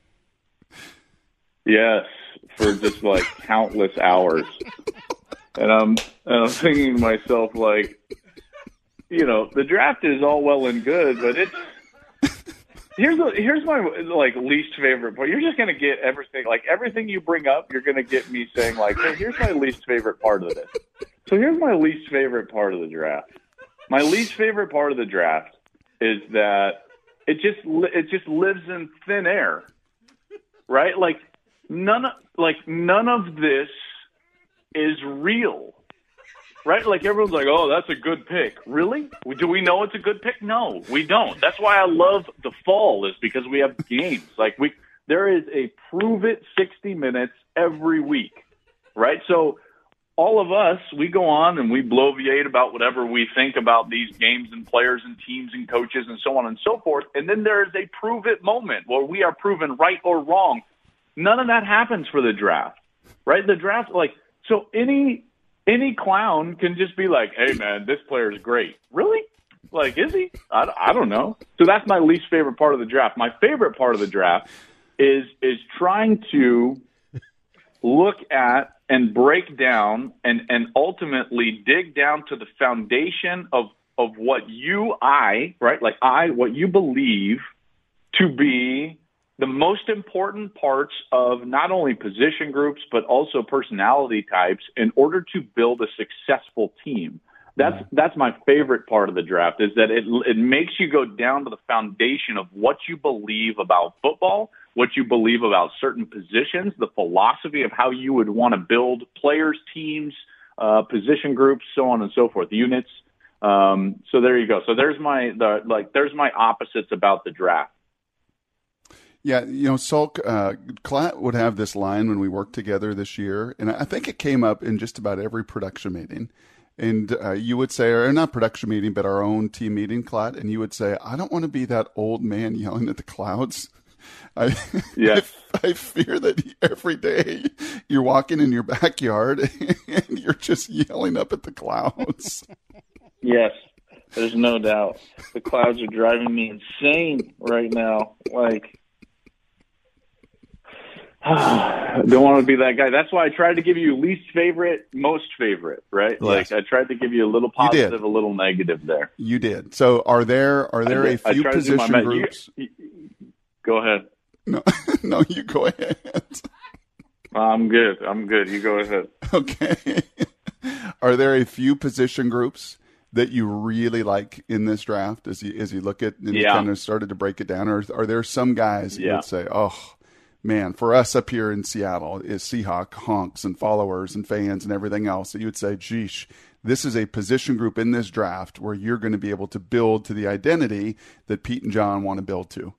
Yes, for just like countless hours. And I'm thinking to myself, like, the draft is all well and good, but it's here's my least favorite part. You're just gonna get everything you bring up. You're gonna get me saying like, hey, here's my least favorite part of this. So here's my least favorite part of the draft. My least favorite part of the draft is that it just lives in thin air, right? None of this is real, right? Like everyone's like, oh, that's a good pick. Really? Do we know it's a good pick? No, we don't. That's why I love the fall is because we have games. There is a prove it 60 minutes every week, right? So all of us, we go on and we bloviate about whatever we think about these games and players and teams and coaches and so on and so forth. And then there is a prove it moment where we are proven right or wrong. None of that happens for the draft, right? The draft, so any any clown can just be like, hey, man, this player's great. Really? Like, is he? I don't know. So that's my least favorite part of the draft. My favorite part of the draft is trying to look at and break down and ultimately dig down to the foundation of what what you believe to be the most important parts of not only position groups, but also personality types in order to build a successful team. That's my favorite part of the draft, is that it makes you go down to the foundation of what you believe about football, what you believe about certain positions, the philosophy of how you would want to build players, teams, position groups, so on and so forth, units. So there you go. So there's my opposites about the draft. Yeah, Sulk, Klatt would have this line when we worked together this year, and I think it came up in just about every production meeting. And you would say, or not production meeting, but our own team meeting, Klatt, and you would say, I don't want to be that old man yelling at the clouds. I fear that every day you're walking in your backyard and you're just yelling up at the clouds. Yes, there's no doubt. The clouds are driving me insane right now. Like, I don't want to be that guy. That's why I tried to give you least favorite, most favorite, right? Yes. Like, I tried to give you a little positive, a little negative there. You did. So are there a few position groups? Go ahead. No, you go ahead. I'm good. You go ahead. Okay. Are there a few position groups that you really like in this draft as you look at and you kind of started to break it down? Or are there some guys you would say, oh, man, for us up here in Seattle is Seahawk honks and followers and fans and everything else, that you would say, geesh, this is a position group in this draft where you're going to be able to build to the identity that Pete and John want to build to?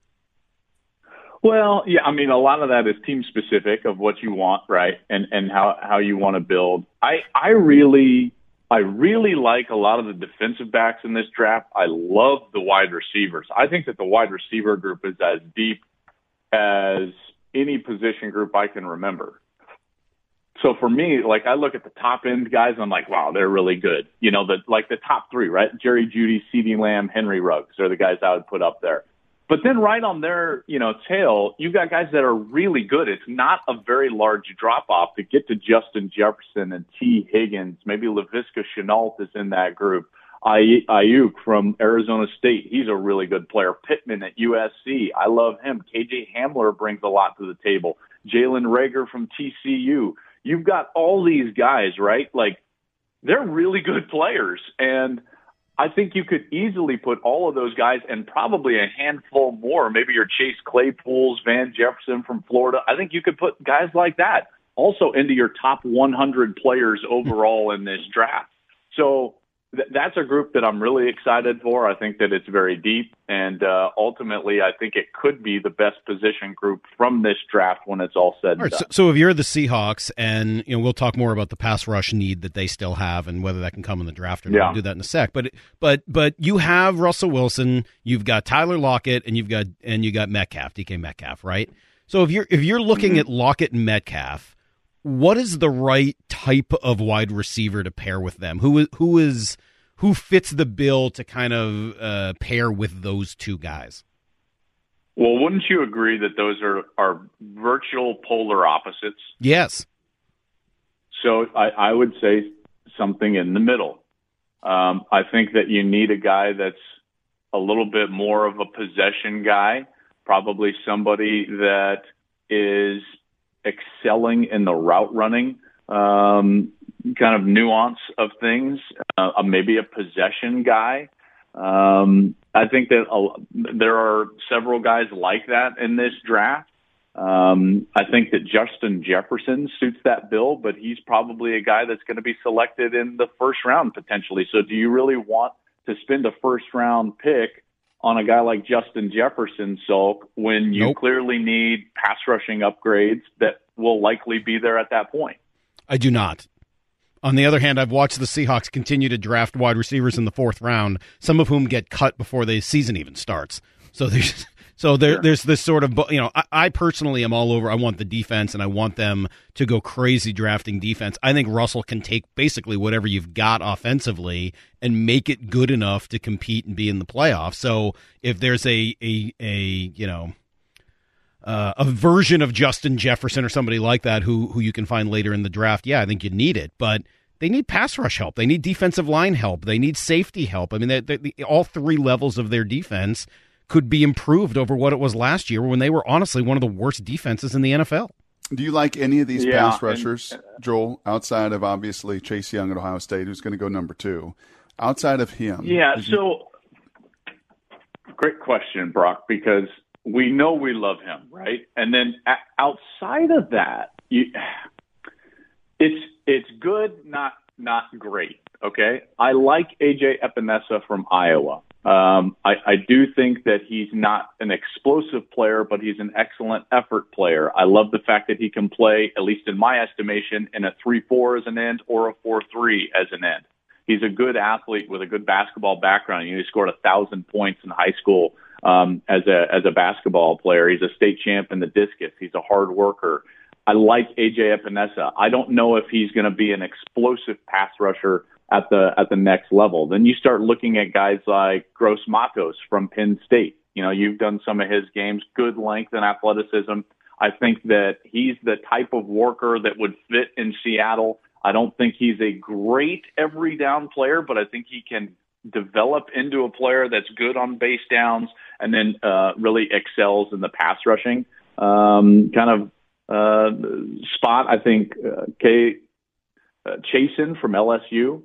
Well, yeah, I mean, a lot of that is team specific of what you want, right? And how you want to build. I really like a lot of the defensive backs in this draft. I love the wide receivers. I think that the wide receiver group is as deep as any position group I can remember. So for me, like, I look at the top end guys, and I'm like, wow, they're really good. The top three, right? Jerry Jeudy, CeeDee Lamb, Henry Ruggs are the guys I would put up there. But then right on their, tail, you've got guys that are really good. It's not a very large drop-off to get to Justin Jefferson and T. Higgins. Maybe Laviska Shenault is in that group. Ayuk from Arizona State, he's a really good player. Pittman at USC, I love him. KJ Hamler brings a lot to the table. Jalen Reagor from TCU. You've got all these guys, right? Like, they're really good players. And I think you could easily put all of those guys and probably a handful more, maybe your Chase Claypools, Van Jefferson from Florida. I think you could put guys like that also into your top 100 players overall in this draft. So that's a group that I'm really excited for. I think that it's very deep, and ultimately I think it could be the best position group from this draft when it's all said and done. So if you're the Seahawks, and we'll talk more about the pass rush need that they still have and whether that can come in the draft or not. We'll do that in a sec. But you have Russell Wilson, you've got Tyler Lockett, and you got Metcalf, DK Metcalf, right? So if you're looking at Lockett and Metcalf, what is the right type of wide receiver to pair with them? Who fits the bill to kind of pair with those two guys? Well, wouldn't you agree that those are virtual polar opposites? Yes. So I would say something in the middle. I think that you need a guy that's a little bit more of a possession guy, probably somebody that is excelling in the route running kind of nuance of things, maybe a possession guy. I think that there are several guys like that in this draft. I think that Justin Jefferson suits that bill, but he's probably a guy that's going to be selected in the first round potentially. So do you really want to spend a first-round pick on a guy like Justin Jefferson, Sulk, when you clearly need pass rushing upgrades that will likely be there at that point? I do not. On the other hand, I've watched the Seahawks continue to draft wide receivers in the fourth round, some of whom get cut before the season even starts. So So there's this sort of, I personally am all over. I want the defense, and I want them to go crazy drafting defense. I think Russell can take basically whatever you've got offensively and make it good enough to compete and be in the playoffs. So if there's a version of Justin Jefferson or somebody like that who you can find later in the draft, I think you need it. But they need pass rush help. They need defensive line help. They need safety help. I mean, all three levels of their defense could be improved over what it was last year when they were honestly one of the worst defenses in the NFL. Do you like any of these pass rushers, Joel, outside of obviously Chase Young at Ohio State, who's going to go number 2? Outside of him. Yeah, so great question, Brock, because we know we love him, right? And then outside of that, it's good, not great, okay? I like A.J. Epinesa from Iowa. I do think that he's not an explosive player, but he's an excellent effort player. I love the fact that he can play, at least in my estimation, in a 3-4 as an end or a 4-3 as an end. He's a good athlete with a good basketball background. He scored 1,000 points in high school as a basketball player. He's a state champ in the discus. He's a hard worker. I like A.J. Epinesa. I don't know if he's going to be an explosive pass rusher at the next level. Then you start looking at guys like Gross Matos from Penn State. You've done some of his games, good length and athleticism. I think that he's the type of worker that would fit in Seattle. I don't think he's a great every down player, but I think he can develop into a player that's good on base downs and then really excels in the pass rushing spot. I think Chasen from LSU,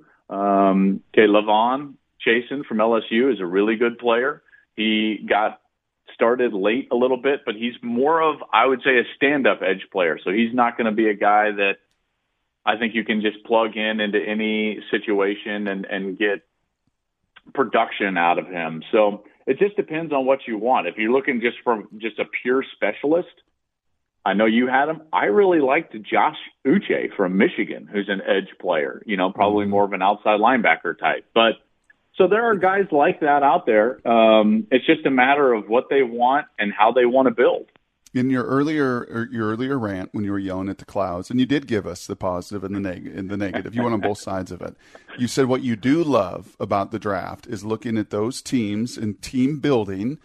Levon Chasen from LSU is a really good player. He got started late a little bit, but he's more of, I would say, a stand-up edge player. So he's not going to be a guy that I think you can just plug into any situation and get production out of him. So it just depends on what you want. If you're looking just for just a pure specialist, I know you had him. I really liked Josh Uche from Michigan, who's an edge player, probably more of an outside linebacker type. But so there are guys like that out there. It's just a matter of what they want and how they want to build. In your earlier rant when you were yelling at the clouds, and you did give us the positive and the negative. You went on both sides of it. You said what you do love about the draft is looking at those teams and team building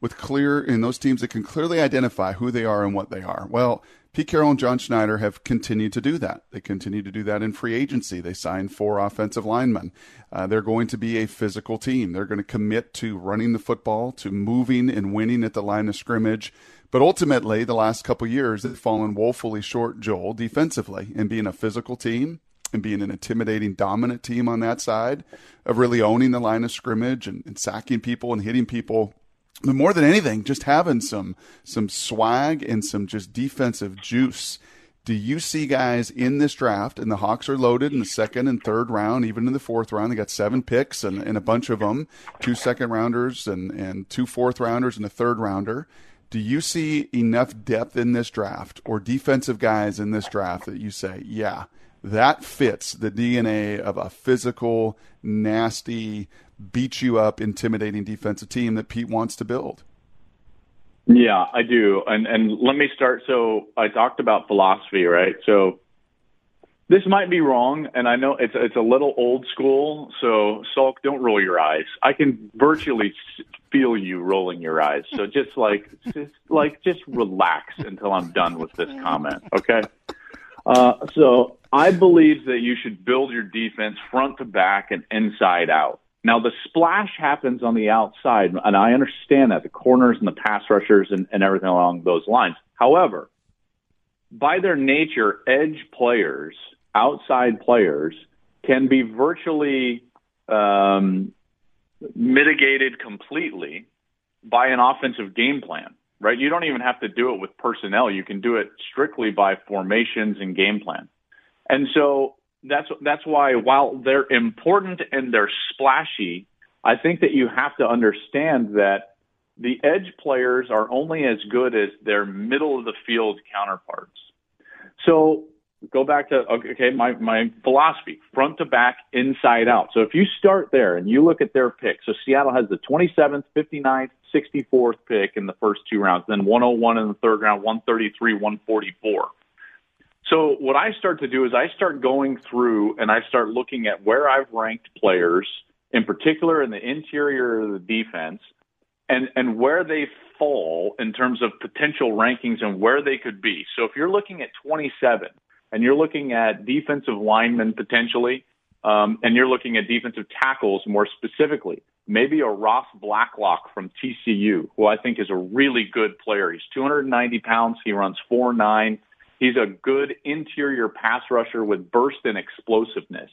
in those teams that can clearly identify who they are and what they are. Well, Pete Carroll and John Schneider have continued to do that. They continue to do that in free agency. They signed 4 offensive linemen. They're going to be a physical team. They're going to commit to running the football, to moving and winning at the line of scrimmage. But ultimately, the last couple of years, they've fallen woefully short, Joel, defensively, in being a physical team and being an intimidating, dominant team on that side of really owning the line of scrimmage and sacking people and hitting people. But more than anything, just having some swag and some just defensive juice. Do you see guys in this draft, and the Hawks are loaded in the second and third round, even in the fourth round? They got 7 picks and a bunch of them, 2 second-rounders and 2 fourth-rounders and a third-rounder. Do you see enough depth in this draft or defensive guys in this draft that you say, yeah, that fits the DNA of a physical, nasty, beat you up, intimidating defensive team that Pete wants to build? Yeah, I do. And let me start. So I talked about philosophy, right? So this might be wrong, and I know it's a little old school. So Salk, don't roll your eyes. I can virtually feel you rolling your eyes. So just relax until I'm done with this comment. Okay. So I believe that you should build your defense front to back and inside out. Now, the splash happens on the outside, and I understand that, the corners and the pass rushers and everything along those lines. However, by their nature, edge players, outside players, can be virtually mitigated completely by an offensive game plan, right? You don't even have to do it with personnel. You can do it strictly by formations and game plan. And so that's why, while they're important and they're splashy, I think that you have to understand that the edge players are only as good as their middle of the field counterparts. So go back to, okay, my philosophy, front to back, inside out. So if you start there and you look at their picks, so Seattle has the 27th, 59th, 64th pick in the first two rounds, then 101 in the third round, 133, 144. So what I start to do is I start going through and I start looking at where I've ranked players, in particular in the interior of the defense, and where they fall in terms of potential rankings and where they could be. So if you're looking at 27 and you're looking at defensive linemen potentially, and you're looking at defensive tackles more specifically, maybe a Ross Blacklock from TCU, who I think is a really good player. He's 290 pounds. He runs 4.9. He's a good interior pass rusher with burst and explosiveness.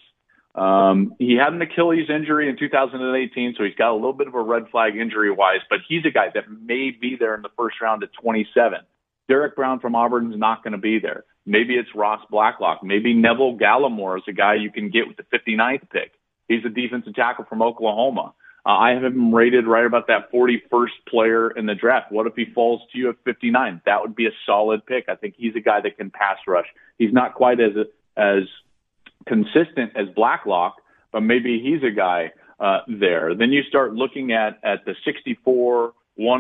He had an Achilles injury in 2018, so he's got a little bit of a red flag injury-wise, but he's a guy that may be there in the first round at 27. Derek Brown from Auburn is not going to be there. Maybe it's Ross Blacklock. Maybe Neville Gallimore is a guy you can get with the 59th pick. He's a defensive tackle from Oklahoma. I have him rated right about that 41st player in the draft. What if he falls to you at 59? That would be a solid pick. I think he's a guy that can pass rush. He's not quite as consistent as Blacklock, but maybe he's a guy there. Then you start looking at the 64,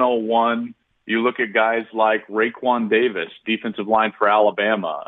101. You look at guys like Raekwon Davis, defensive line for Alabama.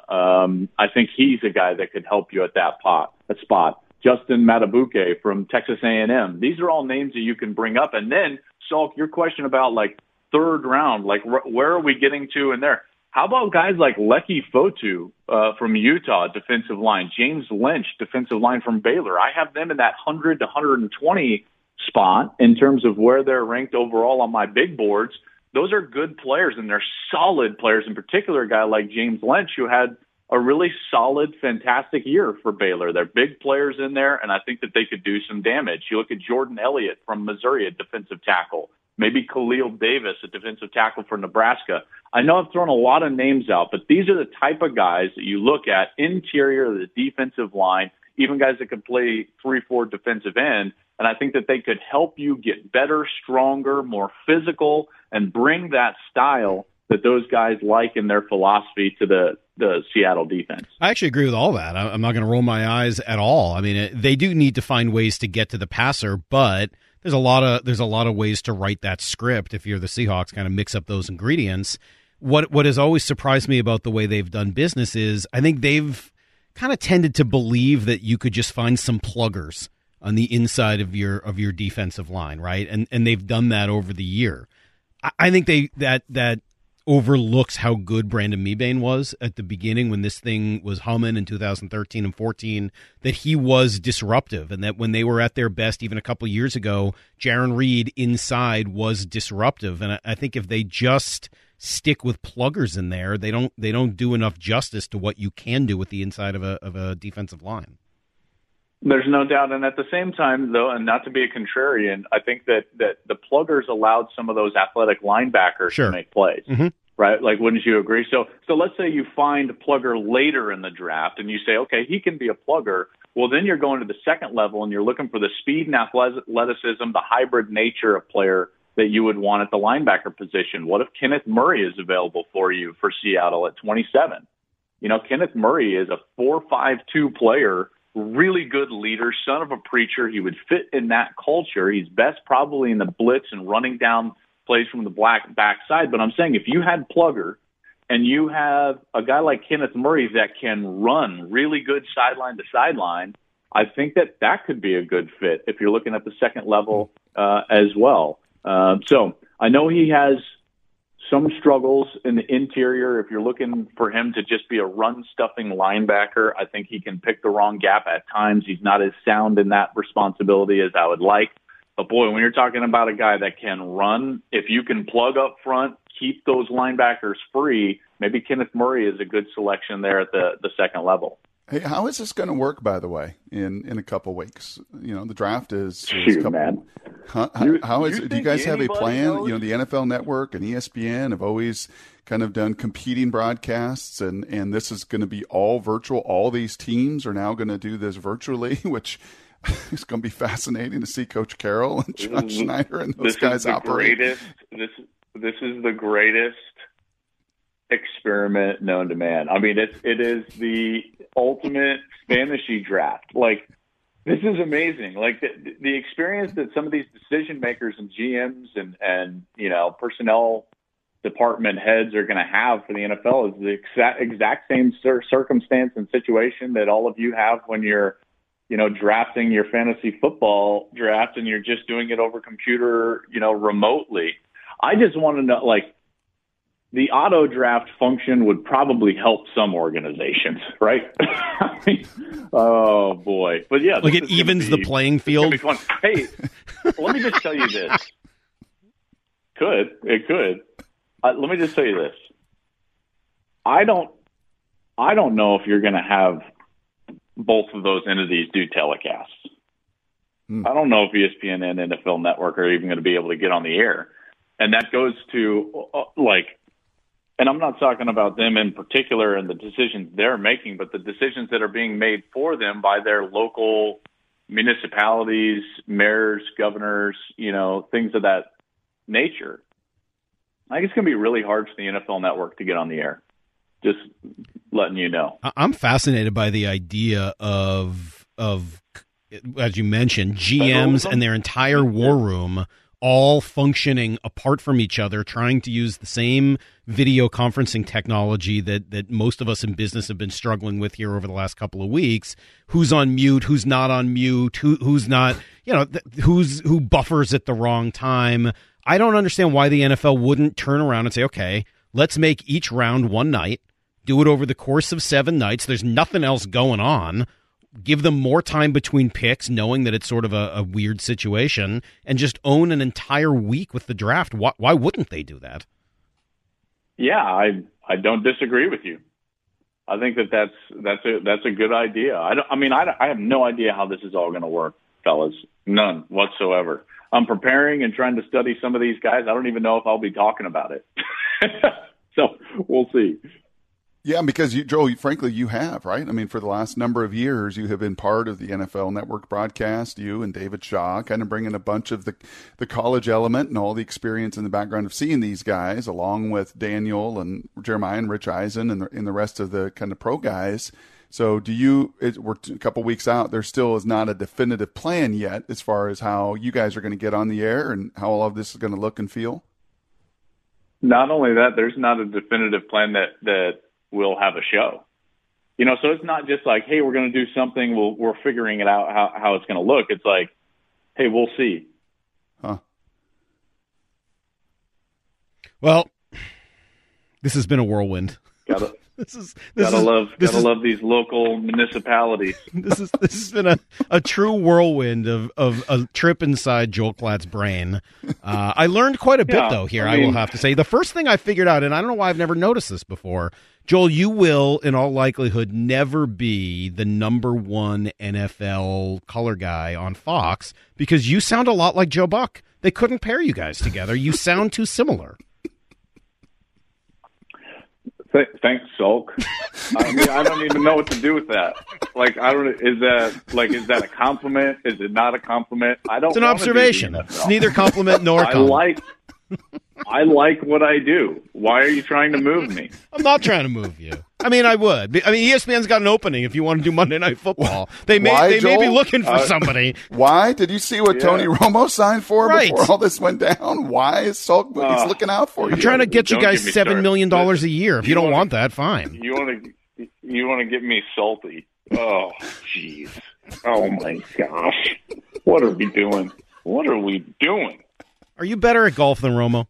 I think he's a guy that could help you at that spot. Justin Matabuke from Texas A&M. These are all names that you can bring up. And then, Salk, your question about like third round, like where are we getting to in there? How about guys like Leki Fotu from Utah, defensive line, James Lynch, defensive line from Baylor? I have them in that 100 to 120 spot in terms of where they're ranked overall on my big boards. Those are good players, and they're solid players, in particular a guy like James Lynch, who had a really solid, fantastic year for Baylor. They're big players in there, and I think that they could do some damage. You look at Jordan Elliott from Missouri, a defensive tackle. Maybe Khalil Davis, a defensive tackle for Nebraska. I know I've thrown a lot of names out, but these are the type of guys that you look at, interior of the defensive line, even guys that could play 3-4 defensive end, and I think that they could help you get better, stronger, more physical, and bring that style that those guys like in their philosophy to the Seattle defense. I actually agree with all that. I'm not going to roll my eyes at all. I mean, they do need to find ways to get to the passer, but there's a lot of ways to write that script if you're the Seahawks, kind of mix up those ingredients. What has always surprised me about the way they've done business is I think they've kind of tended to believe that you could just find some pluggers on the inside of your defensive line, right? And they've done that over the year. I think that overlooks how good Brandon Mebane was at the beginning when this thing was humming in 2013 and 14, that he was disruptive, and that when they were at their best even a couple of years ago, Jaron Reed inside was disruptive. And I think if they just stick with pluggers in there, they don't do enough justice to what you can do with the inside of a defensive line. There's no doubt. And at the same time, though, and not to be a contrarian, I think that the pluggers allowed some of those athletic linebackers to make plays, right? Like, wouldn't you agree? So let's say you find a plugger later in the draft and you say, okay, he can be a plugger. Well, then you're going to the second level and you're looking for the speed and athleticism, the hybrid nature of player that you would want at the linebacker position. What if Kenneth Murray is available for you for Seattle at 27? You know, Kenneth Murray is a 4.52 player, really good leader, son of a preacher. He would fit in that culture. He's best probably in the blitz and running down plays from the backside. But I'm saying if you had plugger and you have a guy like Kenneth Murray that can run really good sideline to sideline, I think that could be a good fit if you're looking at the second level as well. So I know he has some struggles in the interior. If you're looking for him to just be a run-stuffing linebacker, I think he can pick the wrong gap at times. He's not as sound in that responsibility as I would like. But, boy, when you're talking about a guy that can run, if you can plug up front, keep those linebackers free, maybe Kenneth Murray is a good selection there at the second level. Hey, how is this going to work, by the way, in a couple weeks? You know, the draft is man. How is it? Do you guys have a plan? Knows? You know, the NFL Network and ESPN have always kind of done competing broadcasts, and this is going to be all virtual. All these teams are now going to do this virtually, which is going to be fascinating to see Coach Carroll and John Schneider and those guys operate. This is the greatest experiment known to man. I mean, it is the ultimate fantasy draft. Like, this is amazing. Like the experience that some of these decision makers and GMs and personnel department heads are going to have for the NFL is the exact same circumstance and situation that all of you have when you're, drafting your fantasy football draft and you're just doing it over computer, remotely. I just want to know, like, the auto draft function would probably help some organizations, right? I mean, oh boy. But yeah, like it evens the playing field. Hey, let me just tell you this. It could. Let me just tell you this. I don't know if you're going to have both of those entities do telecasts. I don't know if ESPN and NFL Network are even going to be able to get on the air. And that goes to, and I'm not talking about them in particular and the decisions they're making, but the decisions that are being made for them by their local municipalities, mayors, governors, things of that nature. I think it's going to be really hard for the NFL Network to get on the air. Just letting you know. I'm fascinated by the idea of as you mentioned, GMs and their entire war room all functioning apart from each other, trying to use the same video conferencing technology that most of us in business have been struggling with here over the last couple of weeks. Who's on mute? Who's not on mute? Who's not? Who buffers at the wrong time? I don't understand why the NFL wouldn't turn around and say, okay, let's make each round one night, do it over the course of 7 nights. There's nothing else going on. Give them more time between picks, knowing that it's sort of a weird situation, and just own an entire week with the draft. Why wouldn't they do that? Yeah, I don't disagree with you. I think that's a good idea. I have no idea how this is all going to work, fellas. None whatsoever. I'm preparing and trying to study some of these guys. I don't even know if I'll be talking about it. So we'll see. Yeah, because Joel, frankly, you have, right? I mean, for the last number of years, you have been part of the NFL Network broadcast, you and David Shaw, kind of bringing a bunch of the college element and all the experience in the background of seeing these guys, along with Daniel and Jeremiah and Rich Eisen and the rest of the kind of pro guys. So we're a couple weeks out, there still is not a definitive plan yet as far as how you guys are going to get on the air and how all of this is going to look and feel? Not only that, there's not a definitive plan that we'll have a show. So it's not just like, hey, we're going to do something, we're figuring it out how it's going to look. It's like, hey, we'll see. Huh. Well, this has been a whirlwind. Gotta love these local municipalities. This has been a true whirlwind of a trip inside Joel Klatt's brain. I learned quite a bit though here. I will have to say, the first thing I figured out, and I don't know why I've never noticed this before, Joel, you will in all likelihood never be the #1 NFL color guy on Fox because you sound a lot like Joe Buck. They couldn't pair you guys together. You sound too similar. Thanks, Sulk. I mean, I don't even know what to do with that. Like, is that a compliment? Is it not a compliment? It's an observation. It's neither compliment nor compliment. I like what I do. Why are you trying to move me? I'm not trying to move you. I mean, I would. I mean, ESPN's got an opening if you want to do Monday Night Football. They may be looking for somebody. Why? Did you see what Tony Romo signed for before all this went down? Why is Salk he's looking out for you? I'm trying to get you guys $7 million a year. If you don't want that, fine. You want to get me salty? Oh, jeez. Oh my gosh. What are we doing? Are you better at golf than Romo?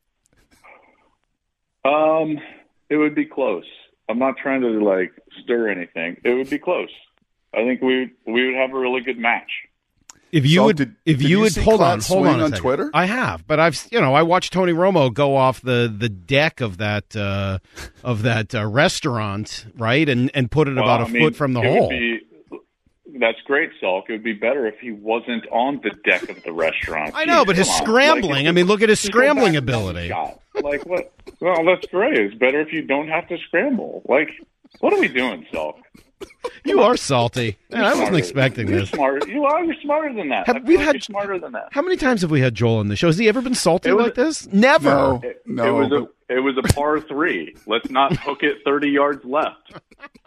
It would be close. I'm not trying to stir anything. It would be close. I think we would have a really good match. If you would hold on Twitter? I have, but I watched Tony Romo go off the deck of that restaurant, right, and put it about a foot from the hole. That's great, Salk. It would be better if he wasn't on the deck of the restaurant. I know, but his scrambling. Look at his scrambling ability. Like what? Well, that's great. It's better if you don't have to scramble. Like, what are we doing, Salk? You are salty. Man, I wasn't expecting this. You're smarter than that. You're smarter than that. How many times have we had Joel on the show? Has he ever been salty like this? Never. No. It was a par 3. Let's not hook it 30 yards left.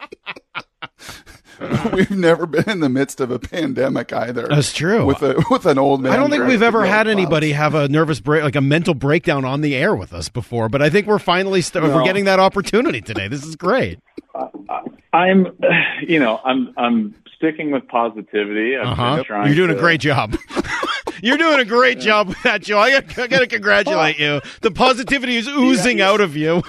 We've never been in the midst of a pandemic either. That's true. With an old man. I don't think we've ever had anybody anybody have a nervous break, like a mental breakdown on the air with us before, but I think we're finally we're getting that opportunity today. This is great. I'm sticking with positivity. You're doing a great job. You're doing a great job with that, Joe. I got to congratulate you. The positivity is oozing out of you.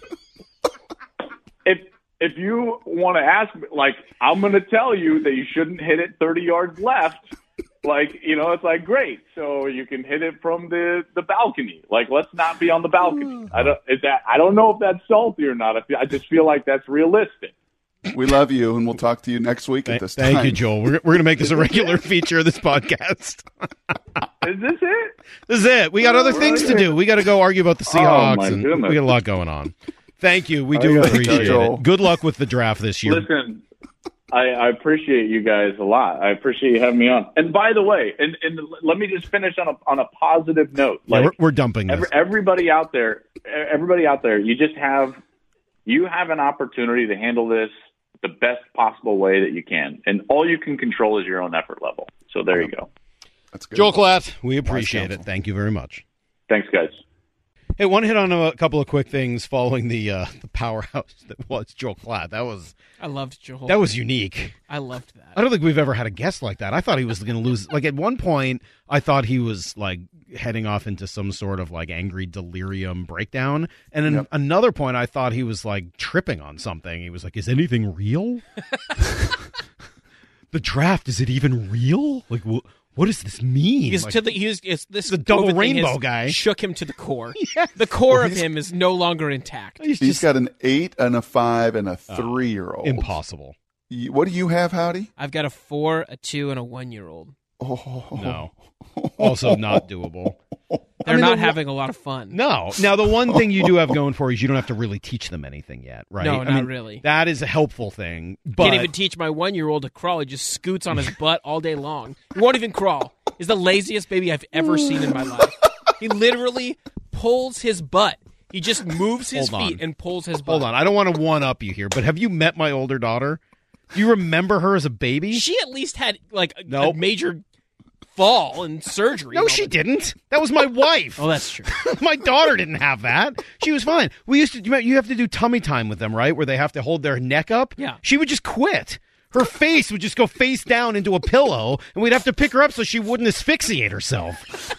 If you want to ask me, like, I'm going to tell you that you shouldn't hit it 30 yards left. Like, it's like, great. So you can hit it from the balcony. Like, let's not be on the balcony. I don't know if that's salty or not. I just feel like that's realistic. We love you, and we'll talk to you next week at this time. Thank you, Joel. We're going to make this a regular feature of this podcast. Is this it? This is it. We got other things to do. We got to go argue about the Seahawks, and goodness. we got a lot going on. Thank you. We do appreciate it. Good luck with the draft this year. Listen, I appreciate you guys a lot. I appreciate you having me on. And by the way, and let me just finish on a positive note. Like, we're dumping this. Everybody out there, you have an opportunity to handle this the best possible way that you can. And all you can control is your own effort level. So there you go. That's good. Joel Klatt, we appreciate it. Thank you very much. Thanks, guys. Hey, want to hit on a couple of quick things following the powerhouse that was Joel Klatt. I loved Joel. That was unique. I loved that. I don't think we've ever had a guest like that. I thought he was going to lose. Like, at one point, I thought he was like heading off into some sort of like angry delirium breakdown. And then another point, I thought he was like tripping on something. He was like, "Is anything real? The draft, is it even real? Like, what does this mean?" This the double COVID rainbow guy shook him to the core. Yes. The core of him is no longer intact. He's got an 8 and a 5 and a 3-year-old. Impossible. What do you have, Howdy? I've got a 4, a 2, and a 1-year-old. Oh. No. Also not doable. They're not having a lot of fun. No. Now, the one thing you do have going for you is you don't have to really teach them anything yet, right? No, not really. That is a helpful thing. But Can't even teach my 1-year-old to crawl. He just scoots on his butt all day long. He won't even crawl. He's the laziest baby I've ever seen in my life. He literally pulls his butt. He just moves his feet and pulls his butt. Hold on. I don't want to one-up you here, but have you met my older daughter? Do you remember her as a baby? She at least had a major fall and surgery. No, she didn't. That was my wife. Oh, that's true. My daughter didn't have that. She was fine. We used to. You have to do tummy time with them, right? Where they have to hold their neck up. Yeah. She would just quit. Her face would just go face down into a pillow, and we'd have to pick her up so she wouldn't asphyxiate herself.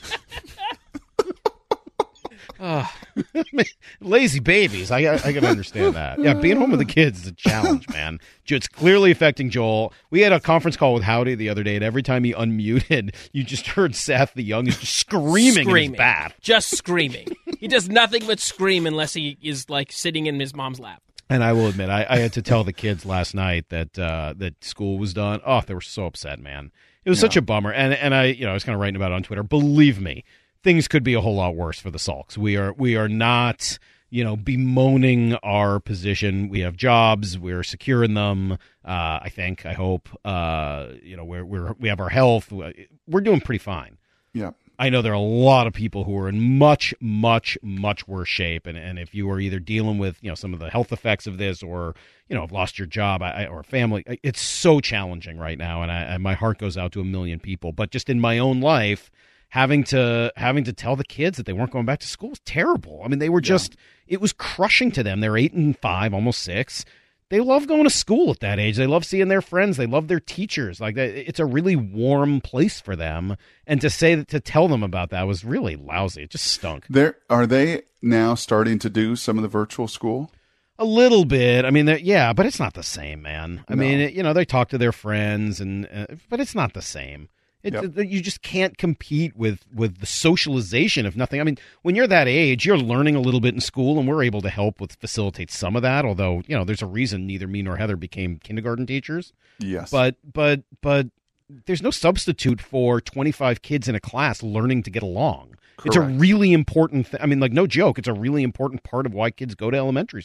Lazy babies. I can understand that. Yeah, being home with the kids is a challenge, man. It's clearly affecting Joel. We had a conference call with Howdy the other day, and every time he unmuted, you just heard Seth, the young, is just screaming in his bath. Just screaming. He does nothing but scream unless he is like sitting in his mom's lap. And I will admit, I had to tell the kids last night that school was done. Oh, they were so upset, man. It was such a bummer. And I was kind of writing about it on Twitter. Believe me, things could be a whole lot worse for the Sulks. We are not, bemoaning our position. We have jobs. We're secure in them. I hope. We have our health. We're doing pretty fine. Yeah. I know there are a lot of people who are in much, much, much worse shape. And if you are either dealing with, some of the health effects of this or, have lost your job or family, it's so challenging right now. And my heart goes out to a million people. But just in my own life, having to tell the kids that they weren't going back to school was terrible. I mean, they were just, it was crushing to them. They're 8 and 5, almost 6. They love going to school at that age. They love seeing their friends. They love their teachers. Like, it's a really warm place for them. And to tell them about that was really lousy. It just stunk. Are they now starting to do some of the virtual school? A little bit. I mean, but it's not the same, man. I mean, they talk to their friends, but it's not the same. You just can't compete with the socialization, if nothing. I mean, when you're that age, you're learning a little bit in school, and we're able to help facilitate some of that. Although, there's a reason neither me nor Heather became kindergarten teachers. Yes. But there's no substitute for 25 kids in a class learning to get along. Correct. It's a really important I mean, like, no joke, it's a really important part of why kids go to elementary school.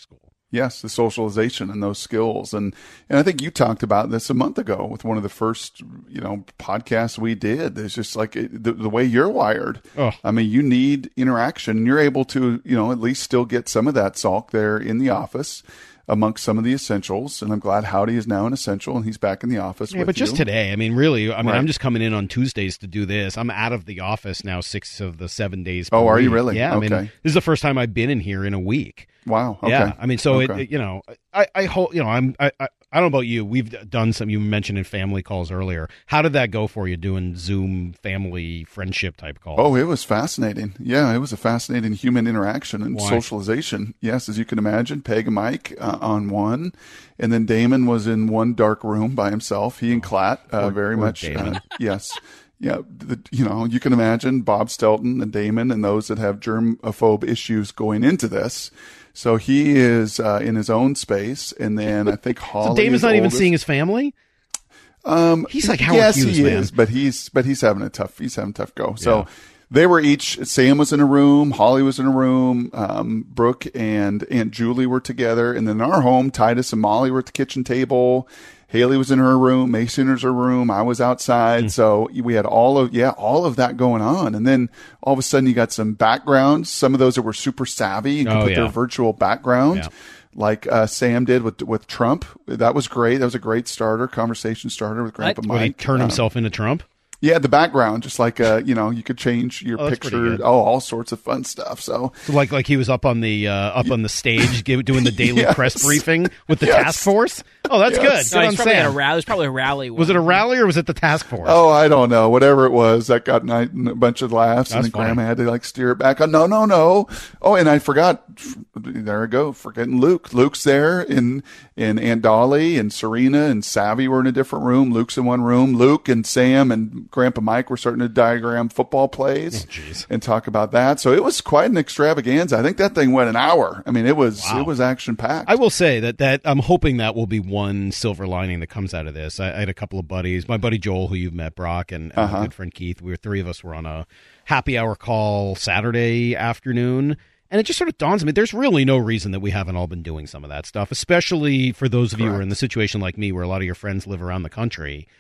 Yes, the socialization and those skills. And I think you talked about this a month ago with one of the first, podcasts we did. It's just like the way you're wired. Oh. I mean, you need interaction. You're able to, at least still get some of that, Salk, there in the office amongst some of the essentials. And I'm glad Howdy is now an essential and he's back in the office with but just you. today, really, Right. I'm just coming in on Tuesdays to do this. I'm out of the office now 6 of the 7 days. Oh, per are you week. really? Yeah. Okay. This is the first time I've been in here in a week. Wow. Okay. Yeah. So okay. I hope, I don't know about you. We've done some, you mentioned in family calls earlier. How did that go for you doing Zoom family friendship type calls? Oh, it was fascinating. Yeah, it was a fascinating human interaction and Why? socialization. Yes, as you can imagine, Peg and Mike on one, and then Damon was in one dark room by himself. He and Klatt very poor much. Damon. Yes. Yeah, you can imagine Bob Stelton and Damon and those that have germaphobe issues going into this. So he is in his own space, and then I think Holly. So Damon's not even oldest. seeing his family? He's like Howard Yes, Hughes, he man. is, but he's having a tough go. So they were each. Sam was in a room, Holly was in a room, Brooke and Aunt Julie were together, and then in our home, Titus and Molly were at the kitchen table. Haley was in her room, Mason was in her room, I was outside. So we had all of that going on. And then all of a sudden you got some backgrounds, some of those that were super savvy and could put their virtual background. Yeah. Like Sam did with Trump. That was great. That was a great conversation starter with Grandpa Mike. Would he turn himself into Trump? Yeah, the background, just like you could change your picture. All sorts of fun stuff. So like he was up on the stage doing the daily press briefing with the task force. Oh, that's good. No, Good he's on probably Sam. at a rally. It was probably a rally. Was it a rally or was it the task force? Oh, I don't know. Whatever it was, that got a bunch of laughs, and then funny. Grandma had to steer it back. No. Oh, and I forgot. There I go, forgetting Luke. Luke's there, and Aunt Dolly and Serena and Savvy were in a different room. Luke's in one room. Luke and Sam and Grandpa Mike were starting to diagram football plays and talk about that. So it was quite an extravaganza. I think that thing went an hour. I mean, it was action packed. I will say that I'm hoping that will be one silver lining that comes out of this. I had a couple of buddies, my buddy Joel, who you've met, Brock, and my good friend Keith. Three of us were on a happy hour call Saturday afternoon. And it just sort of dawns on me, there's really no reason that we haven't all been doing some of that stuff, especially for those of you who are in the situation like me where a lot of your friends live around the country.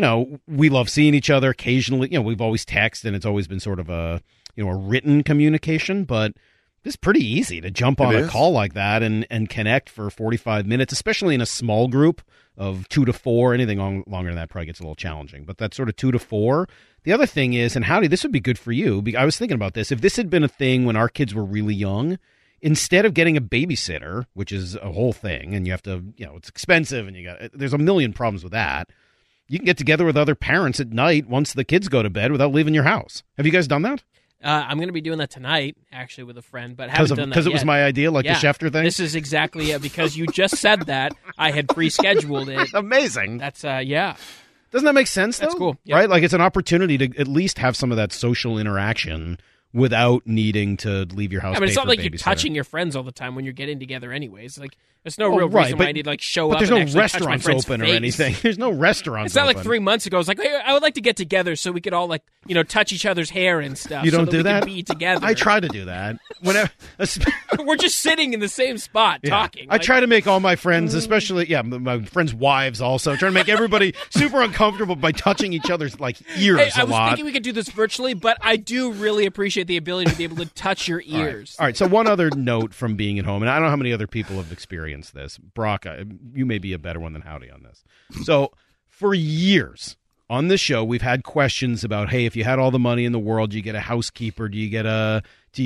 We love seeing each other occasionally. We've always texted, and it's always been sort of a written communication, but it's pretty easy to jump on a call like that and connect for 45 minutes, especially in a small group of 2 to 4. Anything longer than that probably gets a little challenging, but that's sort of 2 to 4. The other thing is, and Howdy, this would be good for you. I was thinking about this. If this had been a thing when our kids were really young, instead of getting a babysitter, which is a whole thing, and you have to, it's expensive, and there's a million problems with that. You can get together with other parents at night once the kids go to bed without leaving your house. Have you guys done that? I'm going to be doing that tonight, actually, with a friend, but haven't done that because it was my idea, like the Schefter thing? This is exactly it, because you just said that. I had pre-scheduled it. Amazing. That's, Doesn't that make sense, though? That's cool. Yeah. Right? Like, it's an opportunity to at least have some of that social interaction without needing to leave your house. I mean, it's pay not for like a you're babysitter. touching your friends all the time when you're getting together anyways. Like, there's no real reason why I need to show but up there's and no actually touch my restaurants friend's open face. or anything. There's no restaurants It's not open. like 3 months ago. I was like, hey, I would like to get together so we could all touch each other's hair and stuff. You don't so do we that? Can be together. I try to do that. Whenever we're just sitting in the same spot talking. I try to make all my friends, especially my friends' wives, also try to make everybody super uncomfortable by touching each other's ears Hey, I a was lot. thinking we could do this virtually, but I do really appreciate the ability to be able to touch your ears. All right. So one other note from being at home, and I don't know how many other people have experienced this. Brock, you may be a better one than Howdy on this. So for years on this show, we've had questions about, hey, if you had all the money in the world, do you get a housekeeper? Do you get a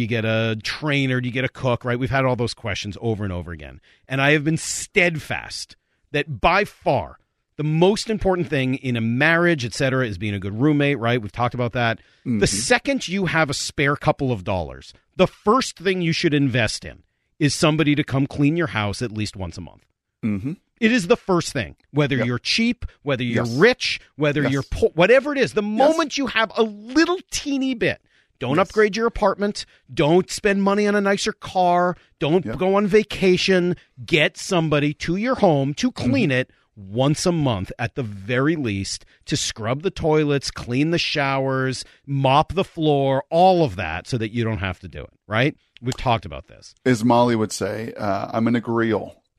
trainer? Do you get a cook? Right? We've had all those questions over and over again. And I have been steadfast that by far the most important thing in a marriage, et cetera, is being a good roommate, right? We've talked about that. Mm-hmm. The second you have a spare couple of dollars, the first thing you should invest in is somebody to come clean your house at least once a month. Mm-hmm. It is the first thing. Whether you're cheap, whether you're rich, whether you're poor, whatever it is, the moment you have a little teeny bit, don't upgrade your apartment, don't spend money on a nicer car, don't go on vacation, get somebody to your home to clean it once a month at the very least, to scrub the toilets, clean the showers, mop the floor, all of that, so that you don't have to do it, right? We've talked about this. As Molly would say, I'm an agreeal.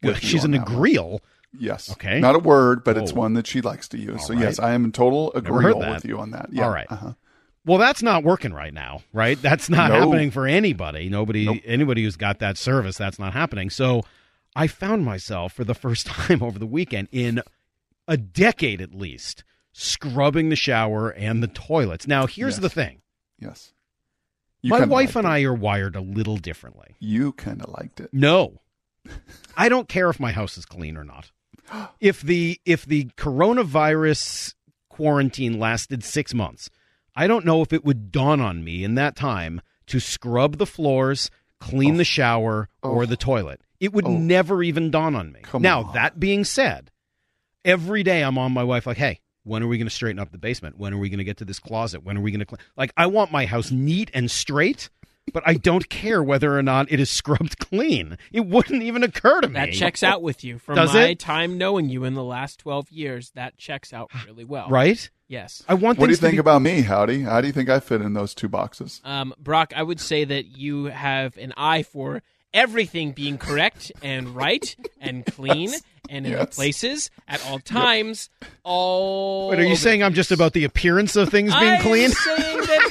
with you she's on an that one. agreeal. Yes. Okay. Not a word, but it's Whoa. one that she likes to use. All So, right. yes, I am in total heard agreeal that. with you on that. Yeah. All right. Uh-huh. Well, that's not working right now, right? That's not No. happening for anybody. Nope. Anybody who's got that service, that's not happening. So I found myself for the first time over the weekend in a decade at least scrubbing the shower and the toilets. Now, here's Yes. the thing. Yes. My kinda wife liked and it. I are wired a little differently. You kind of liked it. No. I don't care if my house is clean or not. If the coronavirus quarantine lasted 6 months, I don't know if it would dawn on me in that time to scrub the floors, clean the shower, or the toilet. It would never even dawn on me. Now, that being said, every day I'm on my wife like, hey, when are we going to straighten up the basement? When are we going to get to this closet? When are we going to clean? Like, I want my house neat and straight, but I don't care whether or not it is scrubbed clean. It wouldn't even occur to me. That checks out with you. From Does my it? time knowing you in the last 12 years, that checks out really well. Right? Yes. I want What do you things to think be- about me, Howdy? How do you think I fit in those two boxes? Brock, I would say that you have an eye for everything being correct and right and clean and in the places at all times. All. Wait, are you over saying the I'm just about the appearance of things being clean? I'm saying that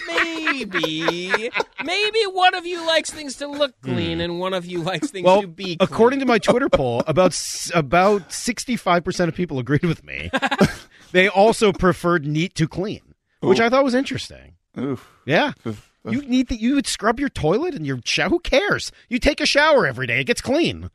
maybe one of you likes things to look clean and one of you likes things Well, to be clean. according to my Twitter poll, about 65% of people agreed with me. They also preferred neat to clean, which I thought was interesting. Oof. Yeah. Oof. You would scrub your toilet and your shower. Who cares? You take a shower every day. It gets clean.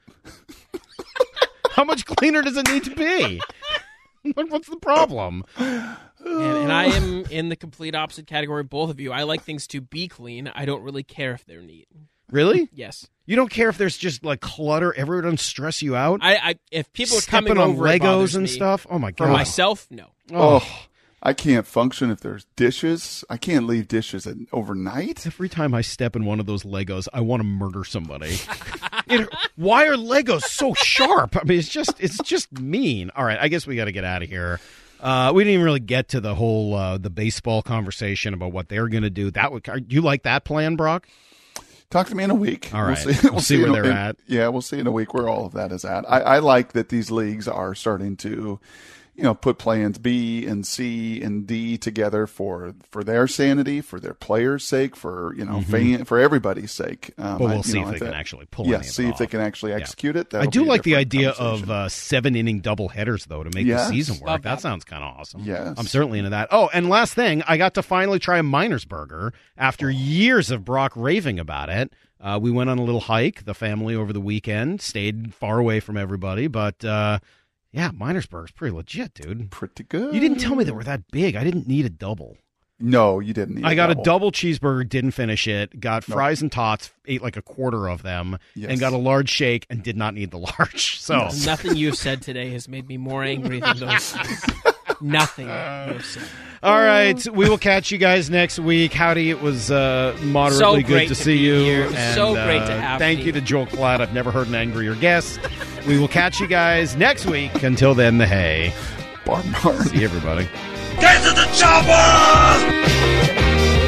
How much cleaner does it need to be? What's the problem? And I am in the complete opposite category of both of you. I like things to be clean. I don't really care if they're neat. Really? Yes. You don't care if there's just like clutter everywhere, doesn't stress you out? I if people are Stepping coming on over, it Legos bothers and me. stuff? Oh, my God. For myself, no. Oh, I can't function if there's dishes. I can't leave dishes overnight. Every time I step in one of those Legos, I want to murder somebody. Why are Legos so sharp? I mean, it's just mean. All right, I guess we got to get out of here. We didn't even really get to the whole the baseball conversation about what they're going to do. Do you like that plan, Brock? Talk to me in a week. All right. We'll see where they're at. Yeah, we'll see in a week where all of that is at. I like that these leagues are starting to, put plans B and C and D together for their sanity, for their players' sake, for for everybody's sake. But we'll see if they can actually pull any of it see if they off. can actually execute it. I That'll do be a like the different idea conversation. of 7-inning doubleheaders, though, to make the Yes. season work. Love That that. sounds kind of awesome. Yes. I'm certainly into that. Oh, and last thing, I got to finally try a Miner's Burger after years of Brock raving about it. We went on a little hike, the family, over the weekend, stayed far away from everybody, but yeah, Miner's Burger's pretty legit, dude. pretty good. You didn't tell me they were that big. I didn't need a double. No, you didn't. I got a double cheeseburger, didn't finish it, got fries and tots, ate like a quarter of them, Yes. and got a large shake and did not need the large. So Nothing you've said today has made me more angry than those things. Nothing you've said. all right, we will catch you guys next week. Howdy, it was moderately So good great to to see be you. here. It was And, so great to have Thank me. you to Joel Klatt. I've never heard an angrier guest. We will catch you guys next week. Until then, the hay. Bar. See you, everybody. Get to the chopper!